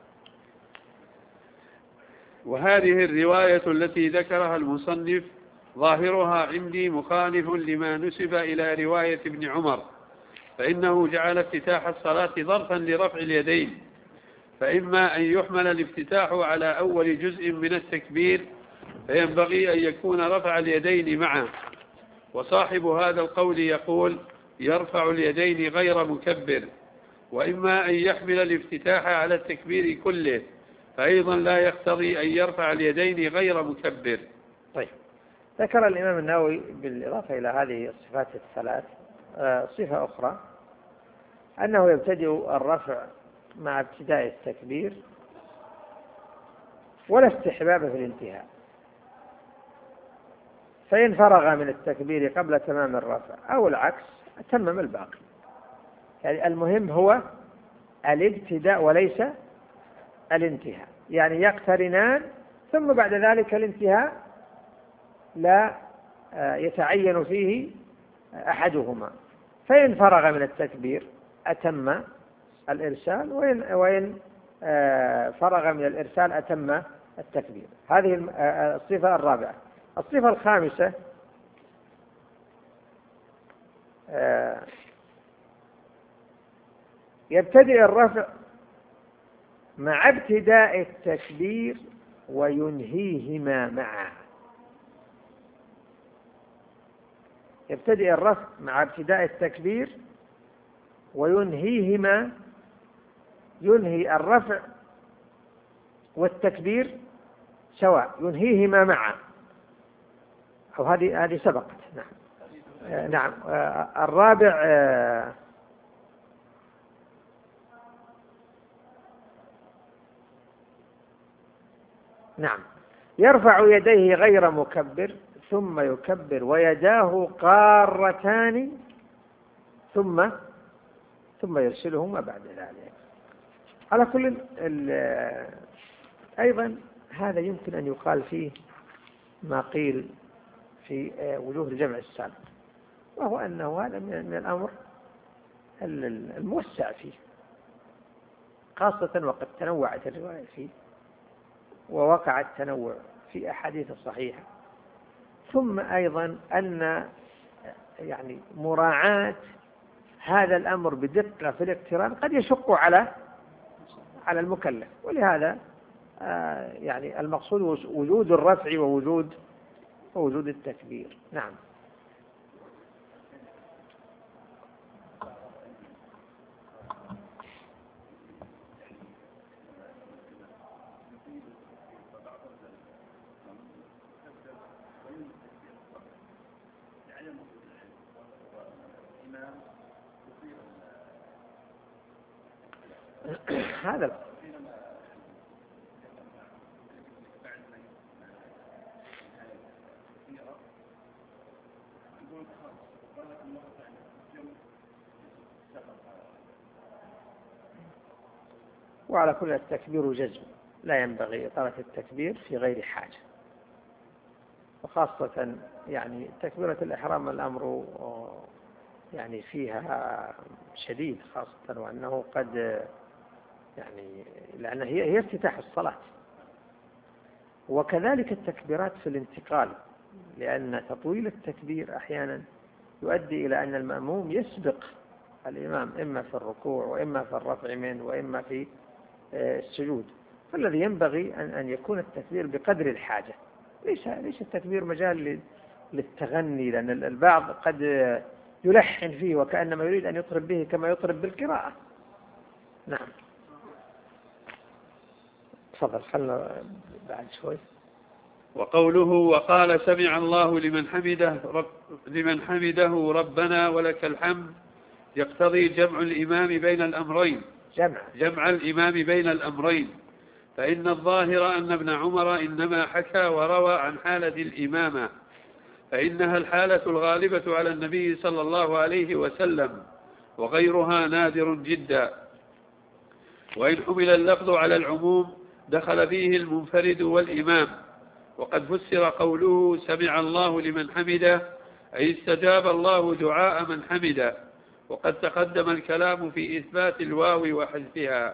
وهذه الرواية التي ذكرها المصنف ظاهرها عندي مخالف لما نسب إلى رواية ابن عمر، فإنه جعل افتتاح الصلاة ظرفا لرفع اليدين، فإما أن يحمل الافتتاح على أول جزء من التكبير فينبغي أن يكون رفع اليدين معه. وصاحب هذا القول يقول يرفع اليدين غير مكبر، وإما أن يحمل الافتتاح على التكبير كله، فأيضا لا يقتضي أن يرفع اليدين غير مكبر. طيب، ذكر الإمام النووي بالإضافة إلى هذه الصفات الثلاث صفة أخرى، أنه يبتدئ الرفع مع ابتداء التكبير ولا استحباب في الانتهاء، فإن فرغ من التكبير قبل تمام الرفع أو العكس أتمم الباقي. يعني المهم هو الابتداء وليس الانتهاء، يعني يقترنان، ثم بعد ذلك الانتهاء لا يتعين فيه أحدهما. فإن فرغ من التكبير أتم الإرسال، وإن, وإن فرغ من الإرسال أتم التكبير. هذه الصفة الرابعة. الصفة الخامسة يبتدئ الرفع مع ابتداء التكبير وينهيهما معا. يبتدئ الرفع مع ابتداء التكبير وينهيهما، ينهي الرفع والتكبير سواء، ينهيهما معا، أو هذه هذه سبقت. نعم آه نعم آه الرابع آه نعم يرفع يديه غير مكبر ثم يكبر ويداه قارتان ثم ثم يرسلهما بعد ذلك. على كل أيضا هذا يمكن أن يقال فيه ما قيل في وجوه الجمع السابق، وهو أنه هذا من الأمر الموسع فيه، خاصة وقد تنوعت الرواية فيه ووقع التنوع في أحاديث الصحيحة. ثم أيضا أن يعني مراعاة هذا الأمر بدقة في الاقتران قد يشق على على المكلف، ولهذا يعني المقصود وجود الرفع ووجود ووجود التكبير. نعم. هذا وعلى كل التكبير جزم، لا ينبغي إطالة التكبير في غير حاجة، وخاصة يعني تكبيرة الإحرام الأمر يعني فيها شديد، خاصة وأنه قد يعني لأن هي هي افتتاح الصلاة. وكذلك التكبيرات في الانتقال، لأن تطويل التكبير أحيانا يؤدي إلى أن المأموم يسبق الإمام إما في الركوع وإما في الرفع منه وإما في السجود. فالذي ينبغي أن أن يكون التكبير بقدر الحاجة، ليس ليس التكبير مجال للتغني، لأن البعض قد يلحن فيه وكأنما يريد أن يطرب به كما يطرب بالقراءة. نعم. تفضل، خلنا بعد شوي. وقوله وقال سمع الله لمن حمده رب لمن حمده ربنا ولك الحمد يقتضي جمع الإمام بين الأمرين جمع جمع الإمام بين الأمرين، فإن الظاهر أن ابن عمر إنما حكى وروى عن حالة الإمامة، فإنها الحالة الغالبة على النبي صلى الله عليه وسلم، وغيرها نادر جدا. وإن حمل اللفظ على العموم دخل فيه المنفرد والإمام. وقد فسر قوله سمع الله لمن حمده أي استجاب الله دعاء من حمده، وقد تقدم الكلام في إثبات الواو وحذفها.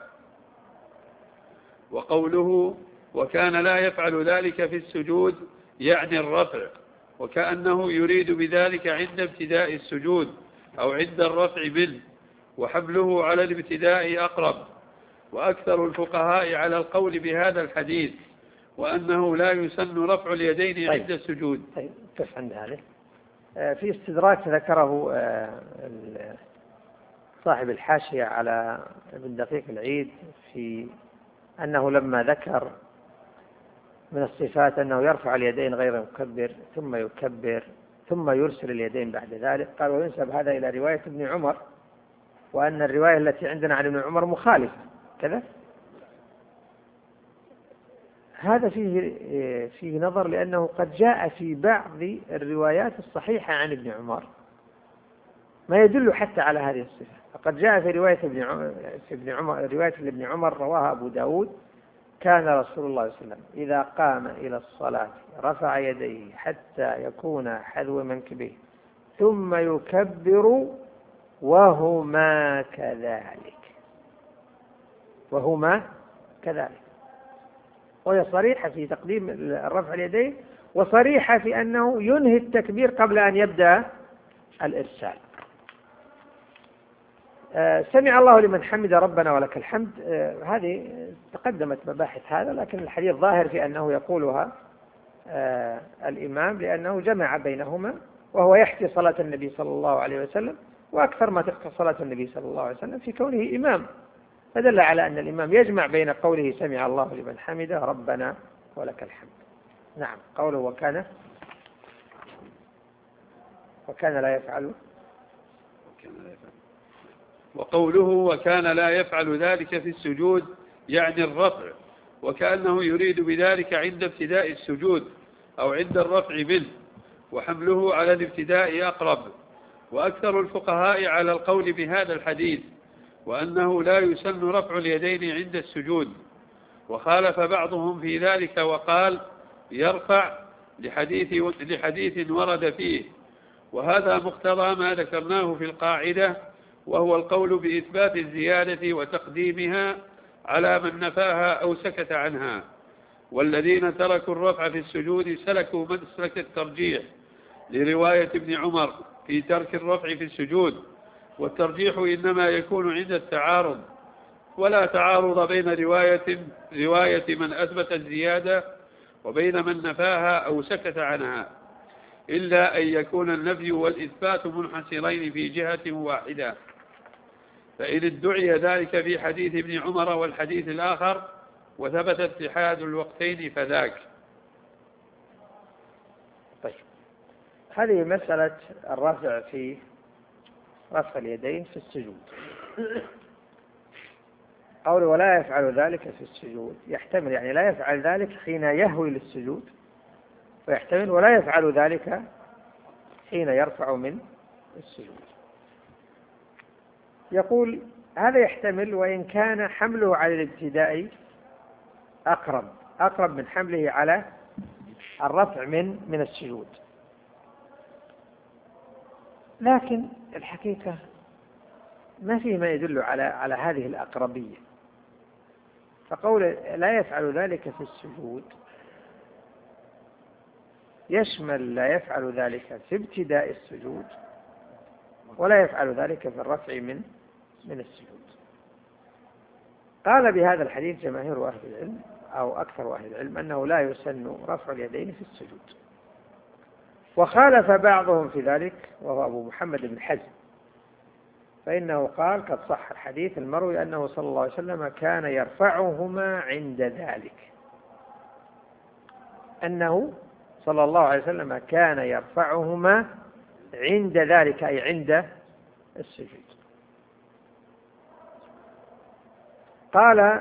وقوله وكان لا يفعل ذلك في السجود يعني الرفع، وكأنه يريد بذلك عند ابتداء السجود أو عند الرفع منه، وحمله على الابتداء أقرب. وأكثر الفقهاء على القول بهذا الحديث، وأنه لا يسن رفع اليدين طيب. عند السجود. طيب كيف عند هذا؟ في استدراك ذكره صاحب الحاشية على ابن دقيق العيد في أنه لما ذكر من الصفات أنه يرفع اليدين غير مكبر ثم يكبر ثم يرسل اليدين بعد ذلك، قال وينسب هذا إلى رواية ابن عمر، وأن الرواية التي عندنا عن ابن عمر مخالفة كذا. هذا فيه فيه نظر، لأنه قد جاء في بعض الروايات الصحيحة عن ابن عمر ما يدل حتى على هذه الصفة. فقد جاء في رواية ابن عمر في ابن عمر رواية ابن عمر رواها أبو داود: كان رسول الله صلى الله عليه وسلم إذا قام إلى الصلاة رفع يديه حتى يكون حذو منكبيه ثم يكبر وهما كذلك وهما كذلك وهي صريحة في تقديم الرفع اليدين، وصريحة في أنه ينهي التكبير قبل أن يبدأ الإرسال. آه سمع الله لمن حمد ربنا ولك الحمد، آه هذه تقدمت مباحث هذا، لكن الحديث ظاهر في أنه يقولها آه الإمام، لأنه جمع بينهما، وهو يحكي صلاة النبي صلى الله عليه وسلم، وأكثر ما تحكي صلاة النبي صلى الله عليه وسلم في كونه إمام، فدل على أن الإمام يجمع بين قوله سمع الله لمن حمده ربنا ولك الحمد. نعم. قوله وكان وكان لا يفعل وقوله وكان لا يفعل ذلك في السجود يعني الرفع، وكأنه يريد بذلك عند ابتداء السجود أو عند الرفع منه، وحمله على الابتداء أقرب. وأكثر الفقهاء على القول بهذا الحديث، وأنه لا يسن رفع اليدين عند السجود. وخالف بعضهم في ذلك وقال يرفع لحديث, لحديث ورد فيه، وهذا مقتضى ما ذكرناه في القاعدة، وهو القول بإثبات الزيادة وتقديمها على من نفاها أو سكت عنها. والذين تركوا الرفع في السجود سلكوا مسلك الترجيح لرواية ابن عمر في ترك الرفع في السجود، والترجيح إنما يكون عند التعارض، ولا تعارض بين رواية, رواية من أثبت الزيادة وبين من نفاها أو سكت عنها، إلا أن يكون النفي والإثبات منحصرين في جهة واحدة. فإن ادعي ذلك في حديث ابن عمر والحديث الآخر وثبت اتحاد الوقتين فذاك. طيب، هذه مسألة الرفع في رفع اليدين في السجود. قول ولا يفعل ذلك في السجود يحتمل يعني لا يفعل ذلك حين يهوي للسجود، ويحتمل ولا يفعل ذلك حين يرفع من السجود. يقول هذا يحتمل، وإن كان حمله على الابتداء أقرب أقرب من حمله على الرفع من من السجود، لكن الحقيقة ما فيه ما يدل على على هذه الأقربية. فقول لا يفعل ذلك في السجود يشمل لا يفعل ذلك في ابتداء السجود، ولا يفعل ذلك في الرفع من من السجود. قال بهذا الحديث جماهير أهل العلم أو أكثر أهل العلم أنه لا يسن رفع اليدين في السجود، وخالف بعضهم في ذلك وهو أبو محمد بن حزم، فإنه قال قد صح الحديث المروي أنه صلى الله عليه وسلم كان يرفعهما عند ذلك، أنه صلى الله عليه وسلم كان يرفعهما عند ذلك أي عند السجود. قال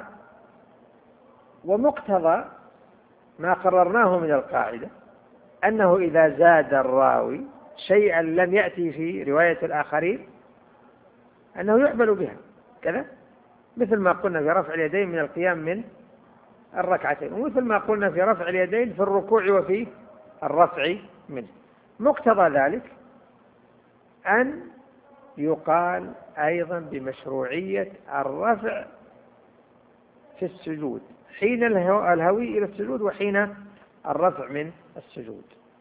ومقتضى ما قررناه من القاعدة أنه إذا زاد الراوي شيئا لم يأتي في رواية الآخرين أنه يقبل بها كذا، مثل ما قلنا في رفع اليدين من القيام من الركعتين، ومثل ما قلنا في رفع اليدين في الركوع وفي الرفع منه. مقتضى ذلك أن يقال أيضا بمشروعية الرفع في السجود حين الهوي إلى السجود وحين الرفع من السجود.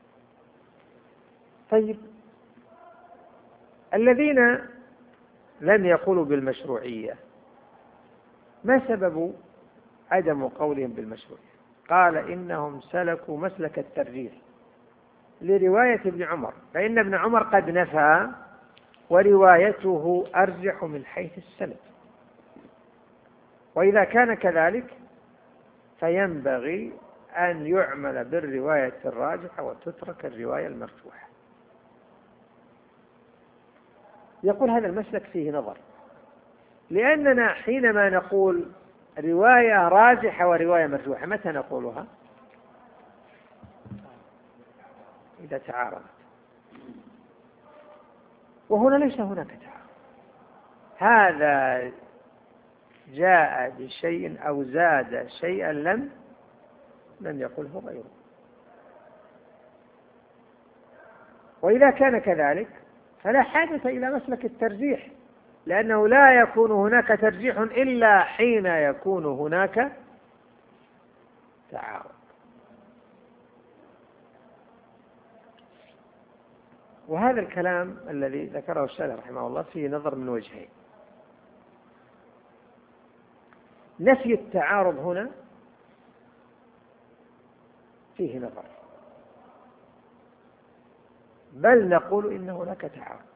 طيب، الذين لم يقولوا بالمشروعية ما سبب عدم قولهم بالمشروعية؟ قال إنهم سلكوا مسلك الترجيح لرواية ابن عمر، فإن ابن عمر قد نفى وروايته أرجح من حيث السند. وإذا كان كذلك فينبغي أن يعمل بالرواية الراجحة وتترك الرواية المرجوحة. يقول هذا المسلك فيه نظر، لأننا حينما نقول رواية راجحة ورواية مرجوحة متى نقولها؟ إذا تعارضت، وهنا ليس هناك تعارض. هذا جاء بشيء أو زاد شيئا لم لم يقله غيره. وإذا كان كذلك فلا حاجة إلى مسلك الترجيح، لأنه لا يكون هناك ترجيح إلا حين يكون هناك تعارض. وهذا الكلام الذي ذكره الشارح رحمه الله فيه نظر من وجهين. نفي التعارض هنا فيه نظر، بل نقول إن هناك تعارض.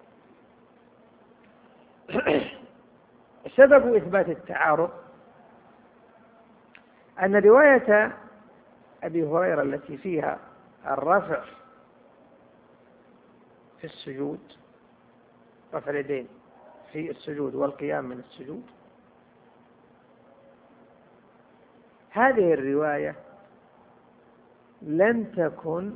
سبب إثبات التعارض أن رواية أبي هريرة التي فيها الرفع في السجود، رفع اليدين في السجود والقيام من السجود، هذه الرواية لم تكن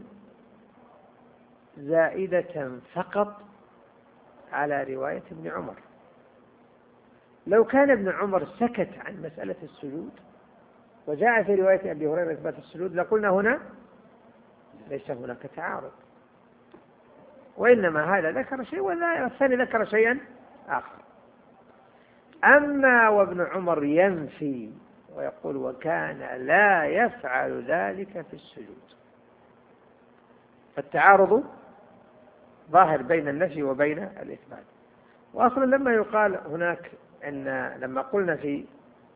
زائدة فقط على رواية ابن عمر. لو كان ابن عمر سكت عن مسألة السجود وجاء في رواية أبي هريرة إثبات السجود لقلنا هنا ليس هناك تعارض، وإنما هذا ذكر شيء والثاني ذكر شيئا آخر. أما وابن عمر ينفي ويقول وكان لا يفعل ذلك في السجود، فالتعارض ظاهر بين النفي وبين الإثبات. وأصلا لما يقال هناك أن لما قلنا في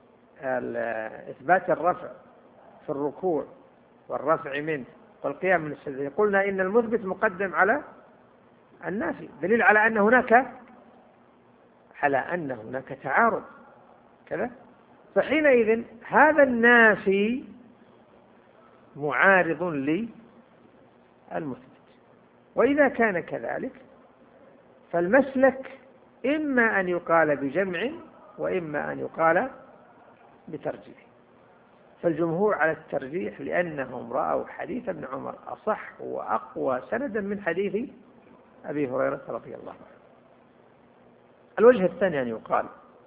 إثبات الرفع في الركوع والرفع منه والقيام من السجود قلنا إن المثبت مقدم على النافي، دليل على أن هناك على أن هناك تعارض كذا. فحينئذ هذا النافي معارض للمثبت. وإذا كان كذلك فالمسلك إما أن يقال بجمع وإما أن يقال بترجيح. فالجمهور على الترجيح لأنهم رأوا حديث ابن عمر أصح وأقوى سندا من حديث أبي هريرة رضي الله عنه. الوجه الثاني أن يقال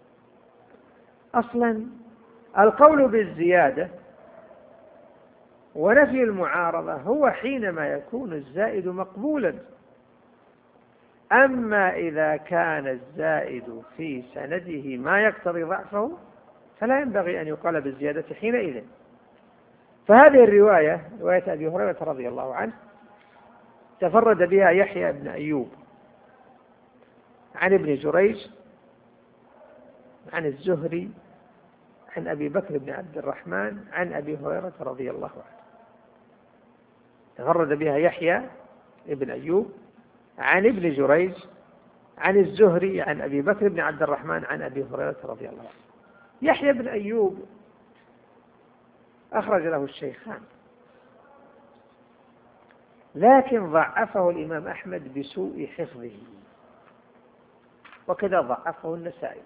أصلا القول بالزيادة ونفي المعارضة هو حينما يكون الزائد مقبولا. أما إذا كان الزائد في سنده ما يقتضي ضعفه فلا ينبغي أن يقال بالزيادة حينئذ. فهذه الرواية رواية أبي هريرة رضي الله عنه تفرد بها يحيى بن أيوب عن ابن جريج عن الزهري عن أبي بكر بن عبد الرحمن عن أبي هريرة رضي الله عنه. تفرد بها يحيى بن أيوب عن ابن جريج عن الزهري عن أبي بكر بن عبد الرحمن عن أبي هريرة رضي الله عنه. يحيى بن أيوب أخرج له الشيخان، لكن ضعفه الإمام أحمد بسوء حفظه، وكذا ضعفه النسائي.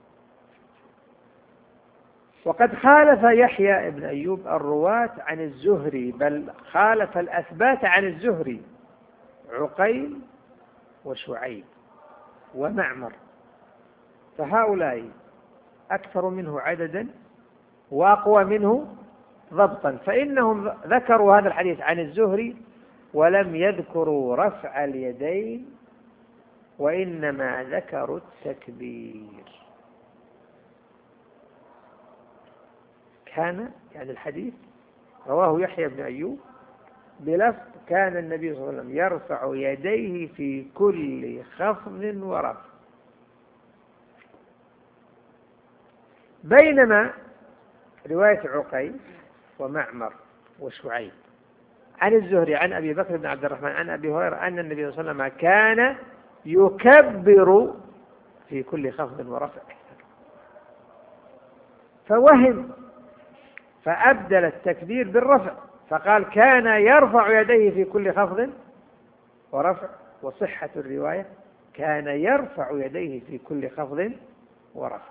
وقد خالف يحيى بن أيوب الرواة عن الزهري، بل خالف الأثبات عن الزهري عقيل وشعيب ومعمر، فهؤلاء أكثر منه عددا وأقوى منه ضبطا، فإنهم ذكروا هذا الحديث عن الزهري ولم يذكروا رفع اليدين وإنما ذكروا التكبير. كان يعني الحديث رواه يحيى بن أيوب بلفظ كان النبي صلى الله عليه وسلم يرفع يديه في كل خفض ورفع، بينما رواية عقيل ومعمر وشعيب عن الزهري عن أبي بكر بن عبد الرحمن عن أبي هريرة أن النبي صلى الله عليه وسلم كان يكبر في كل خفض ورفع، فوهم فأبدل التكبير بالرفع فقال كان يرفع يديه في كل خفض ورفع، وصحة الرواية كان يرفع يديه في كل خفض ورفع.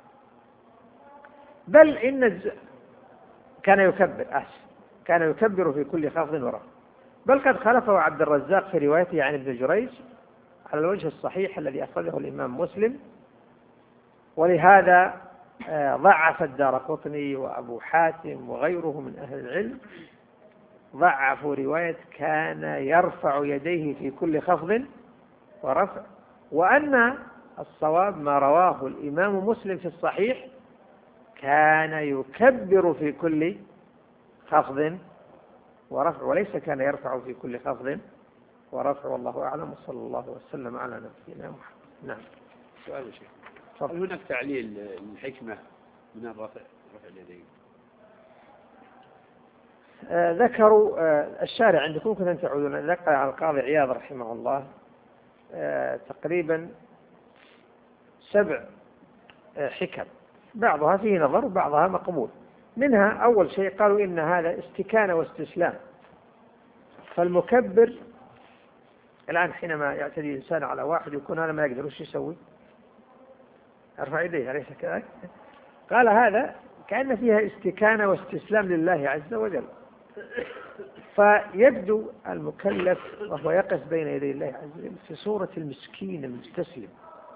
بل إن الز... كان يكبر أحسن كان يكبر في كل خفض ورفع، بل قد خلفه عبد الرزاق في روايته عن ابن جريج على الوجه الصحيح الذي أخرجه الإمام مسلم، ولهذا ضعف الدارقطني وأبو حاتم وغيره من أهل العلم ضعفوا رواية كان يرفع يديه في كل خفض ورفع، وأن الصواب ما رواه الإمام مسلم في الصحيح كان يكبر في كل خفض ورفع، وليس كان يرفع في كل خفض ورفع. والله أعلم، وصلى الله وسلم على نبينا محمد. نعم. سؤال يا شيخ، هل هناك تعليل الحكمة من الرفع رفع اليدين؟ آه ذكروا آه الشارع عندكم كنتم تعودون، ذكر على القاضي عياض رحمه الله آه تقريبا سبع آه حكم، بعضها فيه نظر وبعضها مقبول. منها أول شيء قالوا إن هذا استكانة واستسلام، فالمكبر الآن حينما يعتدي الإنسان على واحد يكون هذا ما يقدر وش يسوي؟ أرفع يديه، أليس كذلك؟ قال هذا كأن فيها استكانة واستسلام لله عز وجل، فيبدو المكلف وهو يقف بين يدي الله عز وجل في صورة المسكين المستسلم،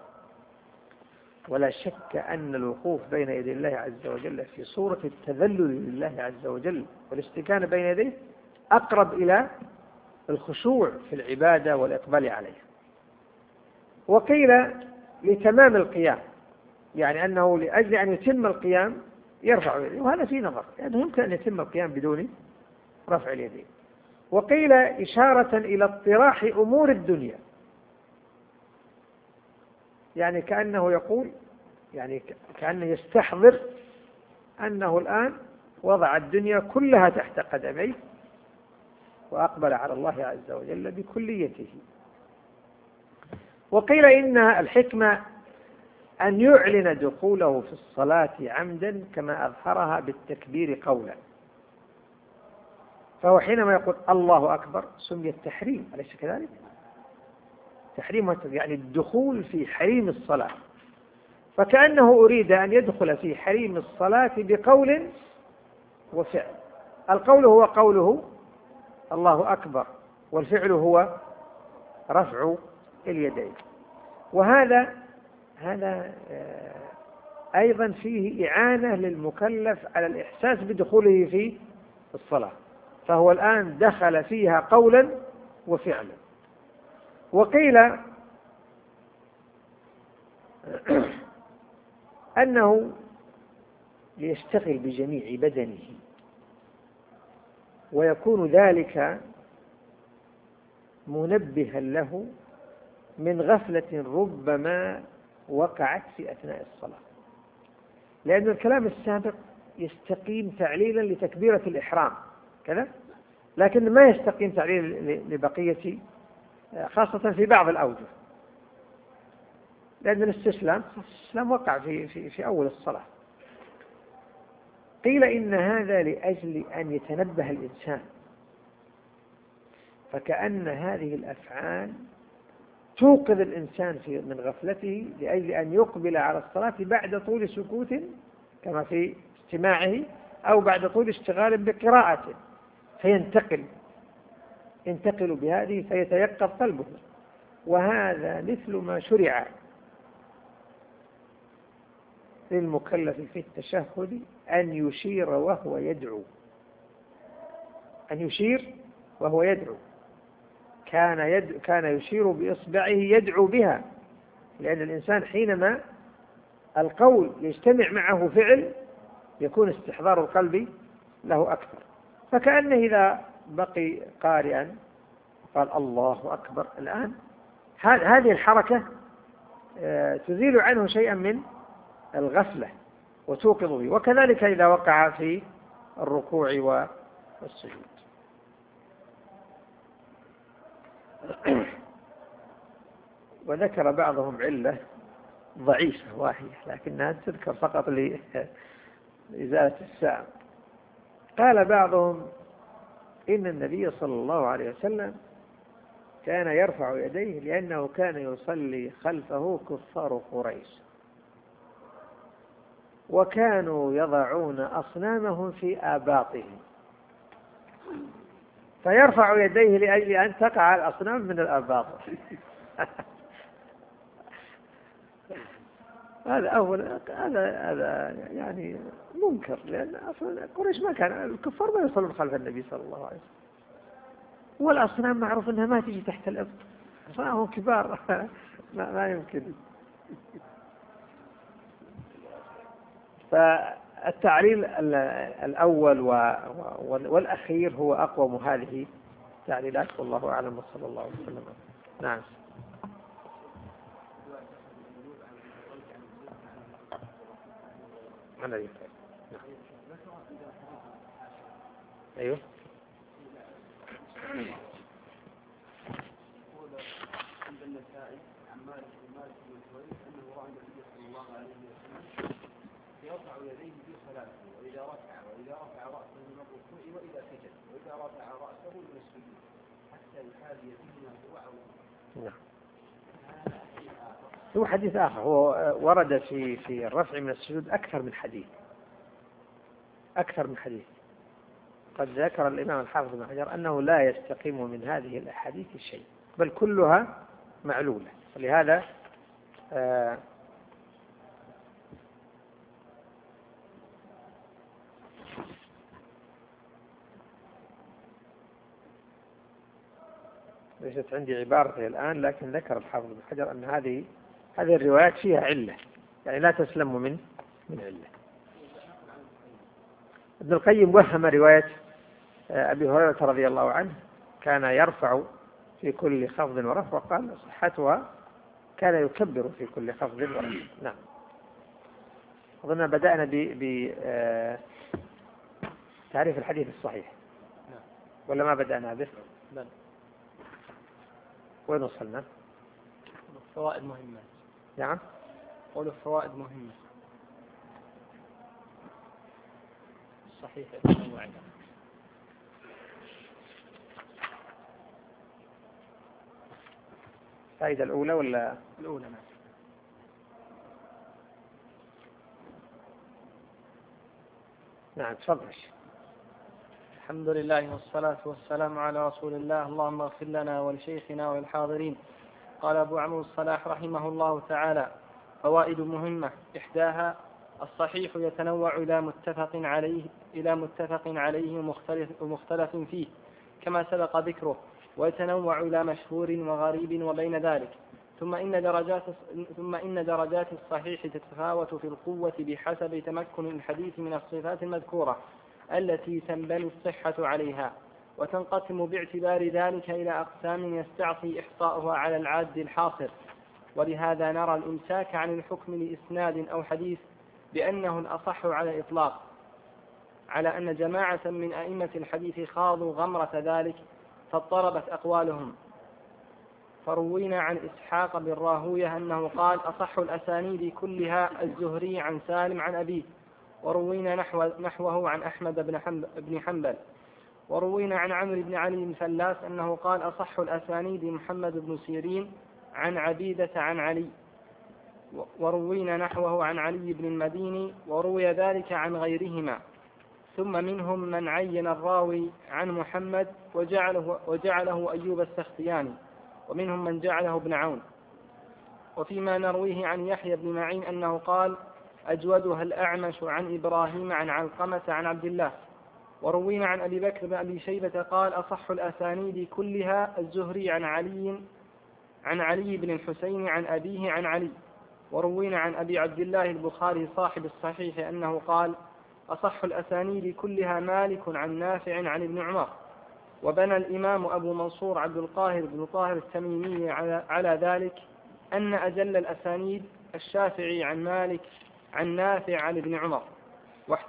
ولا شك أن الوقوف بين يدي الله عز وجل في صورة التذلل لله عز وجل والاستكانة بين يديه أقرب إلى الخشوع في العبادة والإقبال عليها. وقيل لتمام القيام، يعني أنه لأجل أن يتم القيام يرفع يديه، وهذا في نظر لأنه يعني يمكن أن يتم القيام بدون رفع اليدين. وقيل إشارة إلى اطراح أمور الدنيا، يعني كأنه يقول يعني كأنه يستحضر أنه الآن وضع الدنيا كلها تحت قدميه وأقبل على الله عز وجل بكليته. وقيل إن الحكمة أن يعلن دخوله في الصلاة عمدا كما أظهرها بالتكبير قولا، فهو حينما يقول الله أكبر سمي التحريم، أليس كذلك؟ تحريم يعني الدخول في حريم الصلاة، فكأنه أريد أن يدخل في حريم الصلاة بقول وفعل. القول هو قوله الله أكبر، والفعل هو رفع اليدين. وهذا هذا أيضا فيه إعانة للمكلف على الإحساس بدخوله في الصلاة، فهو الآن دخل فيها قولا وفعلا. وقيل أنه ليشتغل بجميع بدنه، ويكون ذلك منبها له من غفلة ربما وقعت في أثناء الصلاة، لأن الكلام السابق يستقيم تعليلا لتكبيرة الإحرام كذا، لكن ما يستقيم تعليل لبقية، خاصة في بعض الأوجه، لأن الاستسلام الاستسلام وقع في, في, في أول الصلاة. قيل إن هذا لأجل أن يتنبه الإنسان، فكأن هذه الأفعال توقظ الإنسان في من غفلته لأجل أن يقبل على الصلاة بعد طول سكوت كما في استماعه، أو بعد طول اشتغال بقراءته، فينتقل ينتقل بهذه فيتيقظ قلبه. وهذا مثل ما شرع للمكلف في التشهد أن يشير وهو يدعو، أن يشير وهو يدعو، كان يد... كان يشير بإصبعه يدعو بها، لأن الإنسان حينما القول يجتمع معه فعل يكون استحضار القلب له أكثر. فكأنه إذا بقي قارئا قال الله أكبر الآن، هذه الحركة تزيل عنه شيئا من الغفلة وتوقظ به. وكذلك إذا وقع في الركوع والسجود. وذكر بعضهم علة ضعيفة واهية لكنها تذكر فقط لإزالة السام. قال بعضهم إن النبي صلى الله عليه وسلم كان يرفع يديه لأنه كان يصلي خلفه كفار قريش وكانوا يضعون أصنامهم في آباطهم فيرفع يديه لأجل أن تقع الأصنام من الآباط. هذا أول هذا هذا يعني منكر، لأن أصلا قريش ما كان الكفار ما يصلون خلف النبي صلى الله عليه وسلم، والأصنام معروف أنها ما تجي تحت الأرض، أصنامهم كبار ما, ما يمكن. فالتعليل الأول والأخير هو أقوم هذه التعليلات، والله أعلم وصلى الله عليه وسلم. نعم. أنا أيوه. يرفع يديه في صلاته وإذا رفع وإذا رفع رأسه من الركوع وإذا سجد وإذا رفع رأسه من السجود حتى يحاذي فيما هو أول. نعم. هو حديث آخر، هو ورد في في الرفع من السجود أكثر من حديث أكثر من حديث قد ذكر الإمام الحافظ بن حجر أنه لا يستقيم من هذه الأحاديث شيء، بل كلها معلولة. ولهذا آه ليست عندي عبارته الآن، لكن ذكر الحافظ بن حجر أن هذه هذه الروايات فيها علة، يعني لا تسلم من من علة. ابن القيم وهم رواية أبي هريرة رضي الله عنه كان يرفع في كل خفض ورفع، وقال صحتها كان يكبر في كل خفض ورفع. نعم. أظن بدأنا بتعريف الحديث الصحيح ولا ما بدأنا به؟ بل. وين وصلنا؟ فوائد مهمة. نعم. قولوا فوائد مهمة. صحيح التنوع. الفائدة الأولى ولا الأولى؟ نعم. نعم تفضل. الحمد لله والصلاة والسلام على رسول الله. اللهم اغفر لنا ولشيخنا والحاضرين. قال أبو عمرو الصلاح رحمه الله تعالى: فوائد مهمة. إحداها: الصحيح يتنوع إلى متفق عليه إلى متفق عليه ومختلف, ومختلف فيه كما سبق ذكره، ويتنوع إلى مشهور وغريب وبين ذلك. ثم إن درجات ثم إن درجات الصحيح تتفاوت في القوة بحسب تمكن الحديث من الصفات المذكورة التي تنبني الصحة عليها، وتنقسم باعتبار ذلك إلى أقسام يستعصي إحصاؤها على العاد الحاصر. ولهذا نرى الإمساك عن الحكم لإسناد أو حديث بأنه الأصح على الإطلاق، على أن جماعة من أئمة الحديث خاضوا غمرة ذلك فاضطربت أقوالهم. فروينا عن إسحاق بن راهويه أنه قال: أصح الأسانيد كلها الزهري عن سالم عن أبيه. وروينا نحو نحوه عن أحمد بن حنبل. وروينا عن عمرو بن علي الفلاس أنه قال: أصح الأسانيد محمد بن سيرين عن عبيدة عن علي. وروينا نحوه عن علي بن المديني، وروي ذلك عن غيرهما. ثم منهم من عين الراوي عن محمد وجعله, وجعله أيوب السختياني، ومنهم من جعله ابن عون. وفيما نرويه عن يحيى بن معين أنه قال: أجودها الأعمش عن إبراهيم عن علقمة عن عبد الله. وروينا عن أبي بكر بن أبي شيبة قال: أصح الأسانيد كلها الزهري عن علي عن علي بن الحسين عن أبيه عن علي. وروينا عن أبي عبد الله البخاري صاحب الصحيح أنه قال: أصح الأسانيد كلها مالك عن نافع عن ابن عمر. وبنى الإمام أبو منصور عبد القاهر بن طاهر التميمي على, على ذلك أن أجل الأسانيد الشافعي عن مالك عن نافع عن ابن عمر.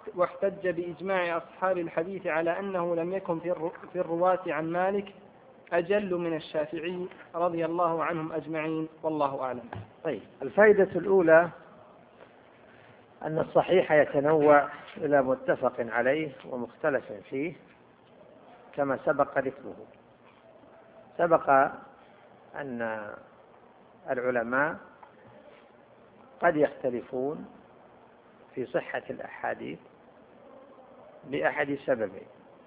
واحتج بإجماع أصحاب الحديث على أنه لم يكن في الرواة عن مالك أجل من الشافعي رضي الله عنهم أجمعين، والله أعلم. طيب، الفائدة الأولى أن الصحيح يتنوع إلى متفق عليه ومختلف فيه كما سبق ذكره. سبق أن العلماء قد يختلفون في صحة الأحاديث بأحد سببين: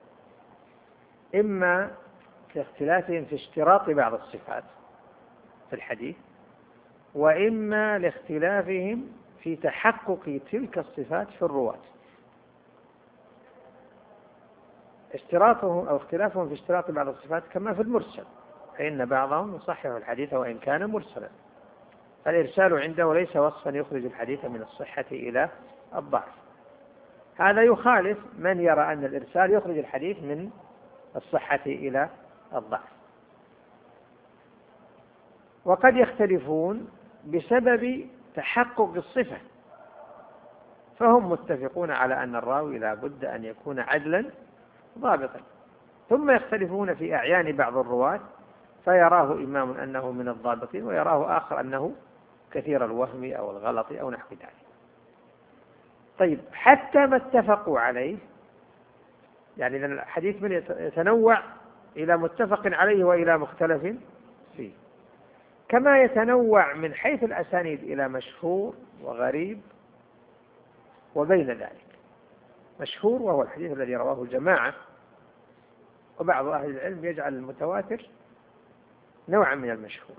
إما لاختلافهم في اشتراط بعض الصفات في الحديث، وإما لاختلافهم في تحقق تلك الصفات في الرواة. اشتراطهم أو اختلافهم في اشتراط بعض الصفات كما في المرسل، فإن بعضهم يصحح الحديث وإن كان مرسلا، فالإرسال عنده ليس وصفا يخرج الحديث من الصحة إلى الضعف. هذا يخالف من يرى أن الإرسال يخرج الحديث من الصحة إلى الضعف. وقد يختلفون بسبب تحقق الصفة، فهم متفقون على أن الراوي لا بد أن يكون عدلا ضابطا، ثم يختلفون في أعيان بعض الرواة، فيراه إمام أنه من الضابطين ويراه آخر أنه كثير الوهم أو الغلط أو نحو ذلك. طيب، حتى ما اتفقوا عليه، يعني إذن الحديث من يتنوع إلى متفق عليه وإلى مختلف فيه، كما يتنوع من حيث الأسانيد إلى مشهور وغريب وبين ذلك. مشهور وهو الحديث الذي رواه الجماعة، وبعض أهل العلم يجعل المتواتر نوعا من المشهور،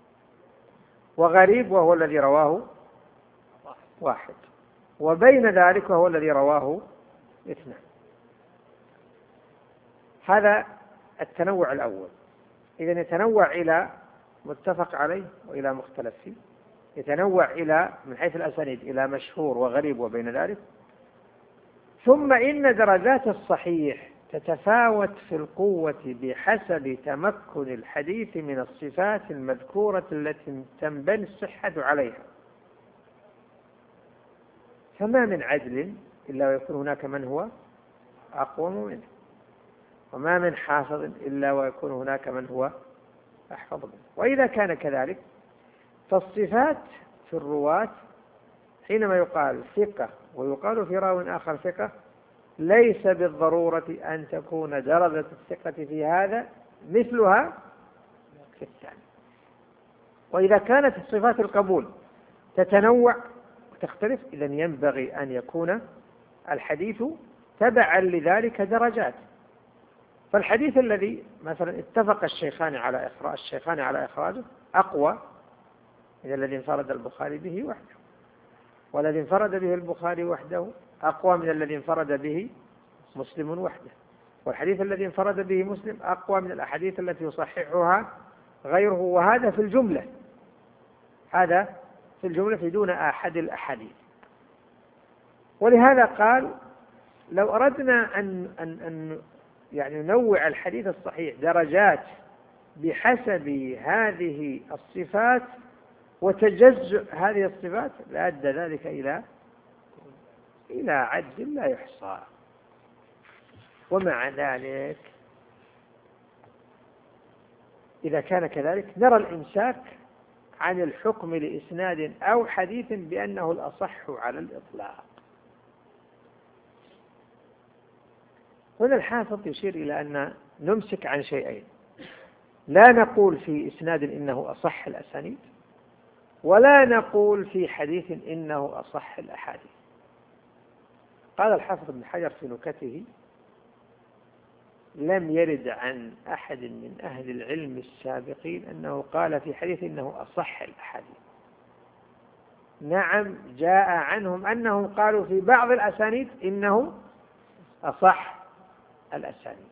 وغريب وهو الذي رواه واحد، وبين ذلك وهو الذي رواه اثنان. هذا التنوع الأول. إذن يتنوع إلى متفق عليه وإلى مختلف فيه، يتنوع إلى من حيث الأسانيد إلى مشهور وغريب وبين ذلك. ثم إن درجات الصحيح تتفاوت في القوة بحسب تمكن الحديث من الصفات المذكورة التي تنبني الصحة عليها، فما من عدل إلا ويكون هناك من هو أقوم منه، وما من حافظ إلا ويكون هناك من هو أحفظ منه. وإذا كان كذلك فالصفات في الرواة حينما يقال ثقة ويقال في راو آخر ثقة، ليس بالضرورة أن تكون درجة الثقة في هذا مثلها في الثاني. وإذا كانت الصفات القبول تتنوع وتختلف، إذن ينبغي أن يكون الحديث تبعا لذلك درجات. فالحديث الذي مثلا اتفق الشيخان على إخراج الشيخان على إخراجه أقوى من الذي انفرد البخاري به وحده، والذي انفرد به البخاري وحده أقوى من الذي انفرد به مسلم وحده، والحديث الذي انفرد به مسلم أقوى من الأحاديث التي يصححها غيره. وهذا في الجملة، هذا في الجملة في دون أحد الأحاديث. ولهذا قال: لو أردنا أن أن أن يعني ننوع الحديث الصحيح درجات بحسب هذه الصفات وتجزء هذه الصفات، لأدى ذلك إلى إلى عد لا يحصى. ومع ذلك إذا كان كذلك نرى الإمساك عن الحكم لإسناد أو حديث بأنه الأصح على الإطلاق. هنا الحافظ يشير إلى أن نمسك عن شيئين: لا نقول في إسناد إنه أصح الأسانيد، ولا نقول في حديث إنه أصح الأحاديث. قال الحافظ ابن حجر في نكته: لم يرد عن أحد من أهل العلم السابقين أنه قال في حديث إنه أصح الأحاديث. نعم، جاء عنهم أنهم قالوا في بعض الأسانيد إنه أصح الأسانيد.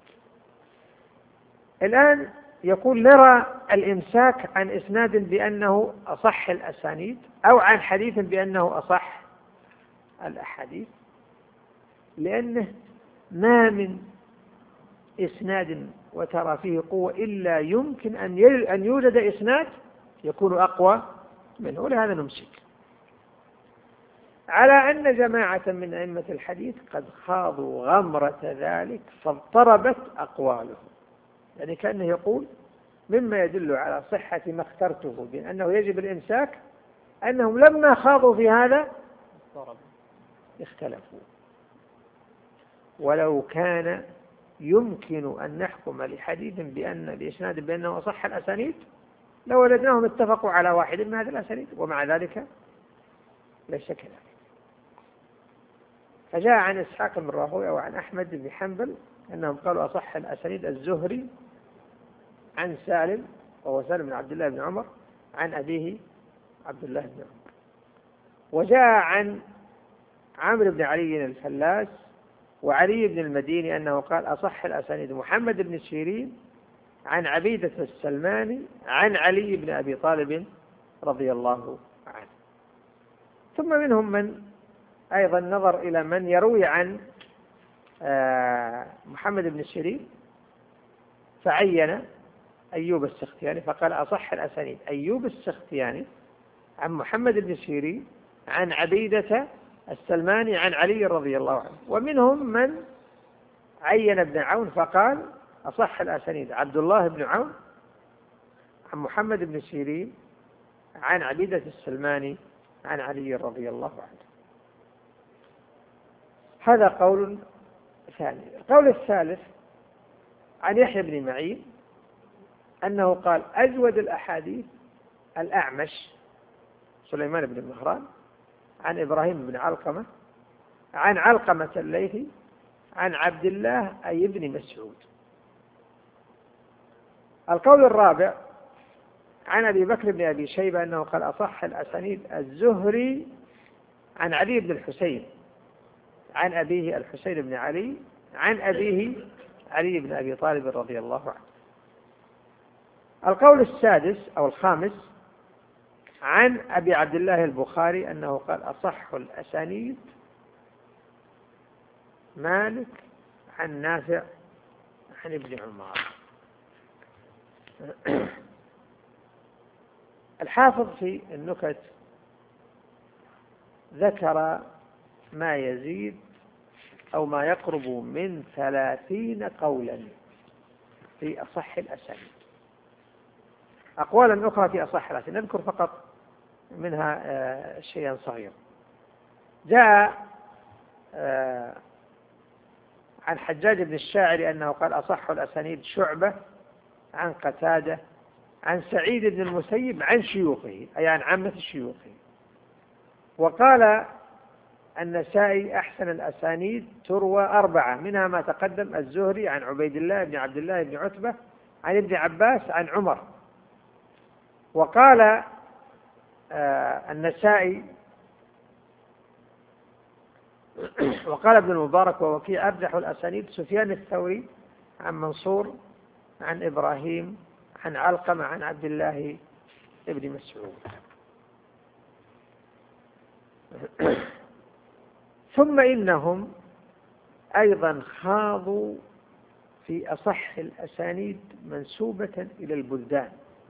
الآن يقول: نرى الإمساك عن إسناد بأنه أصح الأسانيد أو عن حديث بأنه أصح الأحاديث، لأنه ما من إسناد وترى فيه قوة إلا يمكن أن يوجد إسناد يكون أقوى منه. ولهذا نمسك على أن جماعة من أئمة الحديث قد خاضوا غمرة ذلك فاضطربت أقوالهم. يعني كأنه يقول: مما يدل على صحة ما اخترته بأنه يجب الإمساك أنهم لما خاضوا في هذا اختلفوا. ولو كان يمكن أن نحكم لحديث بأن بإسناد بأنه أصح الأسانيد لوجدناهم اتفقوا على واحد من هذه الأسانيد، ومع ذلك ليس كذلك. فجاء عن إسحاق بن راهويه وعن أحمد بن حنبل أنهم قالوا أصح الأسانيد الزهري عن سالم، وهو سالم بن عبد الله بن عمر، عن أبيه عبد الله بن عمر. وجاء عن عمرو بن علي الفلاس وعلي بن المديني أنه قال أصح الأسانيد محمد بن سيرين عن عبيدة السلماني عن علي بن أبي طالب رضي الله عنه. ثم منهم من أيضا نظر إلى من يروي عن محمد بن سيرين فعين أيوب السختياني فقال أصح الأسانيد أيوب السختياني عن محمد بن سيرين عن عبيدة السلماني عن علي رضي الله عنه. ومنهم من عين ابن عون فقال أصح الأسانيد عبد الله بن عون عن محمد بن سيرين عن عبيدة السلماني عن علي رضي الله عنه. هذا قول ثاني. القول الثالث عن يحيى بن معين أنه قال أجود الأحاديث الأعمش سليمان بن مهران عن إبراهيم بن علقمة عن علقمة الليثي عن عبد الله أي ابن مسعود. القول الرابع عن أبي بكر بن أبي شيبة أنه قال أصح الأسانيد الزهري عن علي بن الحسين عن أبيه الحسين بن علي عن أبيه علي بن أبي طالب رضي الله عنه. القول السادس أو الخامس عن أبي عبد الله البخاري أنه قال أصح الأسانيد مالك عن نافع عن ابن عمر. الحافظ في النكت ذكر ما يزيد أو ما يقرب من ثلاثين قولا في أصح الأسانيد، أقوالا أخرى في أصح الأسانيد، نذكر فقط منها شيئا صغيرا. جاء عن حجاج بن الشاعر أنه قال أصح الأسانيد شعبة عن قتادة عن سعيد بن المسيب عن شيوخه أي عن عامة شيوخه. وقال النسائي أحسن الأسانيد تروى أربعة منها ما تقدم الزهري عن عبيد الله بن عبد الله بن عتبة عن ابن عباس عن عمر. وقال آه النسائي وقال ابن المبارك ووكيع أرجح الأسانيد سفيان الثوري عن منصور عن إبراهيم عن علقمة عن عبد الله بن مسعود. ثم إنهم أيضا خاضوا في أصح الأسانيد منسوبة إلى البلدان.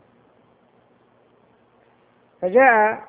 فجاء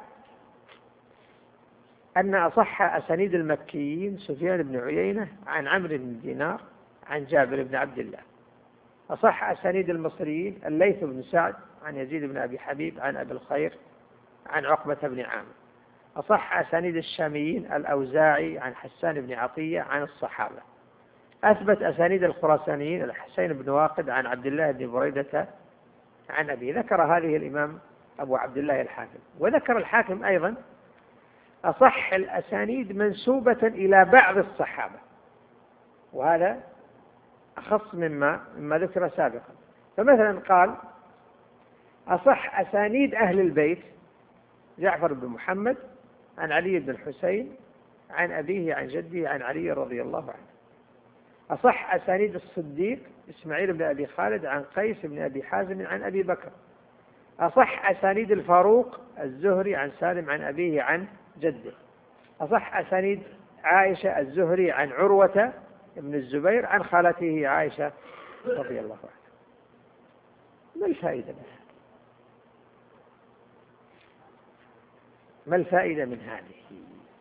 أن أصح أسانيد المكيين سفيان بن عيينة عن عمرو بن دينار عن جابر بن عبد الله. أصح أسانيد المصريين الليث بن سعد عن يزيد بن أبي حبيب عن أبي الخير عن عقبة بن عامر. أصح أسانيد الشاميين الأوزاعي عن حسان بن عطية عن الصحابة. أثبت أسانيد الخراسانيين الحسين بن واقد عن عبد الله بن بريدة عن أبي. ذكر هذه الإمام أبو عبد الله الحاكم. وذكر الحاكم أيضا أصح الأسانيد منسوبة إلى بعض الصحابة، وهذا أخص مما مما ذكر سابقا. فمثلا قال أصح أسانيد أهل البيت جعفر بن محمد عن علي بن الحسين عن أبيه عن جده عن علي رضي الله عنه. أصح أسانيد الصديق إسماعيل بن أبي خالد عن قيس بن أبي حازم عن أبي بكر. أصح أسانيد الفاروق الزهري عن سالم عن أبيه عن جده. أصح أسانيد عائشة الزهري عن عروة بن الزبير عن خالته عائشة رضي الله عنها. ما الفائدة من هذا؟ ما الفائدة من هذه؟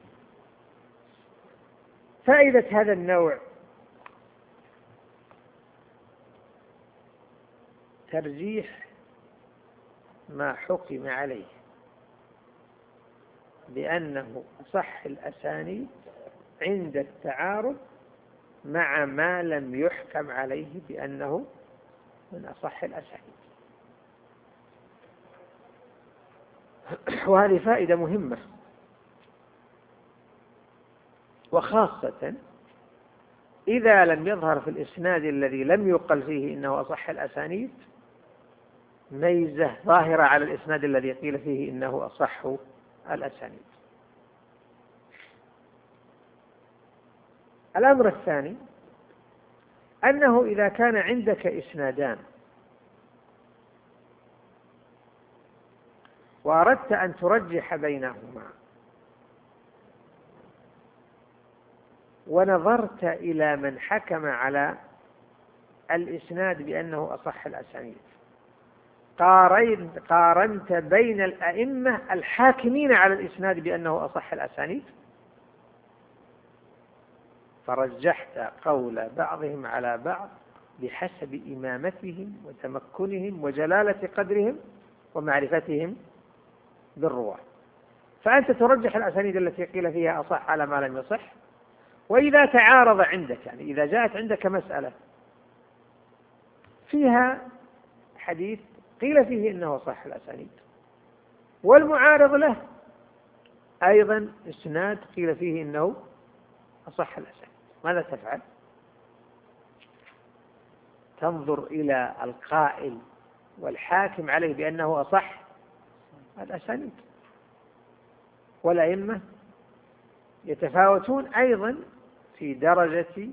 فائدة هذا النوع ترجيح ما حكم عليه بأنه أصح الأسانيد عند التعارض مع ما لم يحكم عليه بأنه من أصح الأسانيد. وهذه فائدة مهمة، وخاصة إذا لم يظهر في الإسناد الذي لم يقل فيه إنه أصح الأسانيد ميزة ظاهرة على الإسناد الذي قيل فيه إنه أصح الأسانيد. الأمر الثاني أنه إذا كان عندك إسنادان وأردت أن ترجح بينهما ونظرت إلى من حكم على الإسناد بأنه أصح الأسانيد، قارنت بين الأئمة الحاكمين على الإسناد بأنه أصح الأسانيد، فرجحت قول بعضهم على بعض بحسب إمامتهم وتمكنهم وجلالة قدرهم ومعرفتهم بالرواة، فأنت ترجح الأسانيد التي قيل فيها أصح على ما لم يصح. وإذا تعارض عندك، يعني إذا جاءت عندك مسألة فيها حديث قيل فيه إنه صح الأسانيد والمعارض له أيضا إسناد قيل فيه إنه أصح الأسانيد، ماذا تفعل؟ تنظر إلى القائل والحاكم عليه بأنه أصح الأسانيد، والأئمة يتفاوتون أيضا في درجة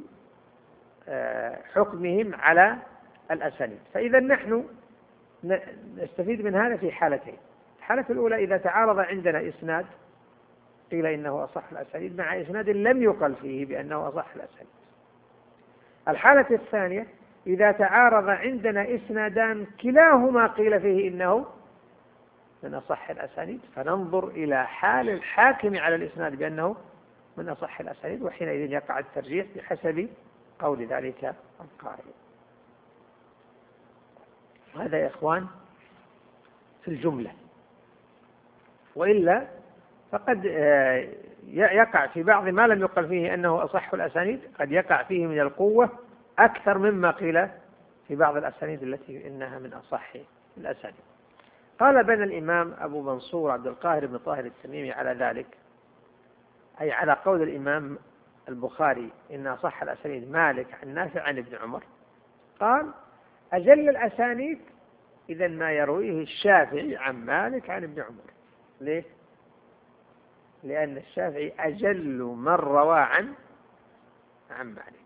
حكمهم على الأسانيد. فإذا نحن نستفيد من هذا في حالتين: الحالة الأولى إذا تعارض عندنا إسناد قيل إنه أصح الأسانيد مع إسناد لم يقل فيه بأنه أصح الأسانيد. الحالة الثانية إذا تعارض عندنا إسنادان كلاهما قيل فيه إنه من أصح الأسانيد، فننظر إلى حال الحاكم على الإسناد بأنه من أصح الأسانيد، وحينئذ يقع الترجيح بحسب قول ذلك القائل. هذا يا إخوان في الجملة، وإلا فقد يقع في بعض ما لم يقل فيه أنه أصح الأسانيد، قد يقع فيه من القوة أكثر مما قيل في بعض الأسانيد التي إنها من أصح الأسانيد. قال بنى الإمام أبو منصور عبد القاهر بن طاهر التميمي على ذلك، أي على قول الإمام البخاري إن أصح الأسانيد مالك عن نافع عن ابن عمر، قال: أجل الأسانيد إذا ما يرويه الشافعي عن مالك عن ابن عمر. ليه؟ لأن الشافعي أجل من روى عن عن مالك.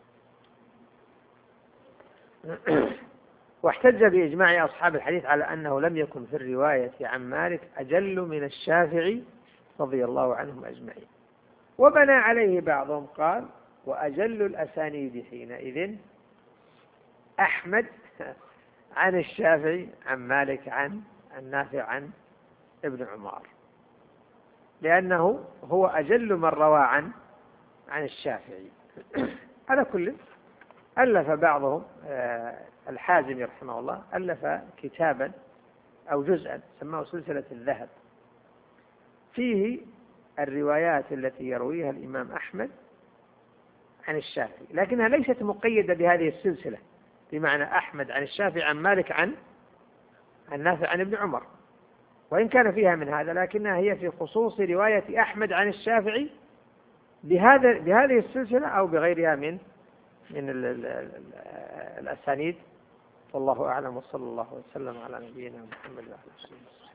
واحتج بإجماع أصحاب الحديث على أنه لم يكن في الرواية عن مالك أجل من الشافعي رضي الله عنهم أجمعين. وبنى عليه بعضهم قال: وأجل الأسانيد حينئذ أحمد عن الشافعي عن مالك عن النافع عن ابن عمر، لأنه هو أجل من روى عن عن الشافعي. على كل ألف بعضهم الحازمي رحمه الله ألف كتابا أو جزءا سماه سلسلة الذهب، فيه الروايات التي يرويها الإمام أحمد عن الشافعي، لكنها ليست مقيدة بهذه السلسلة، بمعنى أحمد عن الشافعي عن مالك عن النافع عن ابن عمر، وإن كان فيها من هذا، لكنها هي في خصوص رواية أحمد عن الشافعي بهذا بهذه السلسلة أو بغيرها من من الأسانيد. والله أعلم، وصلى الله وسلم على نبينا محمد وعلى آله وصحبه.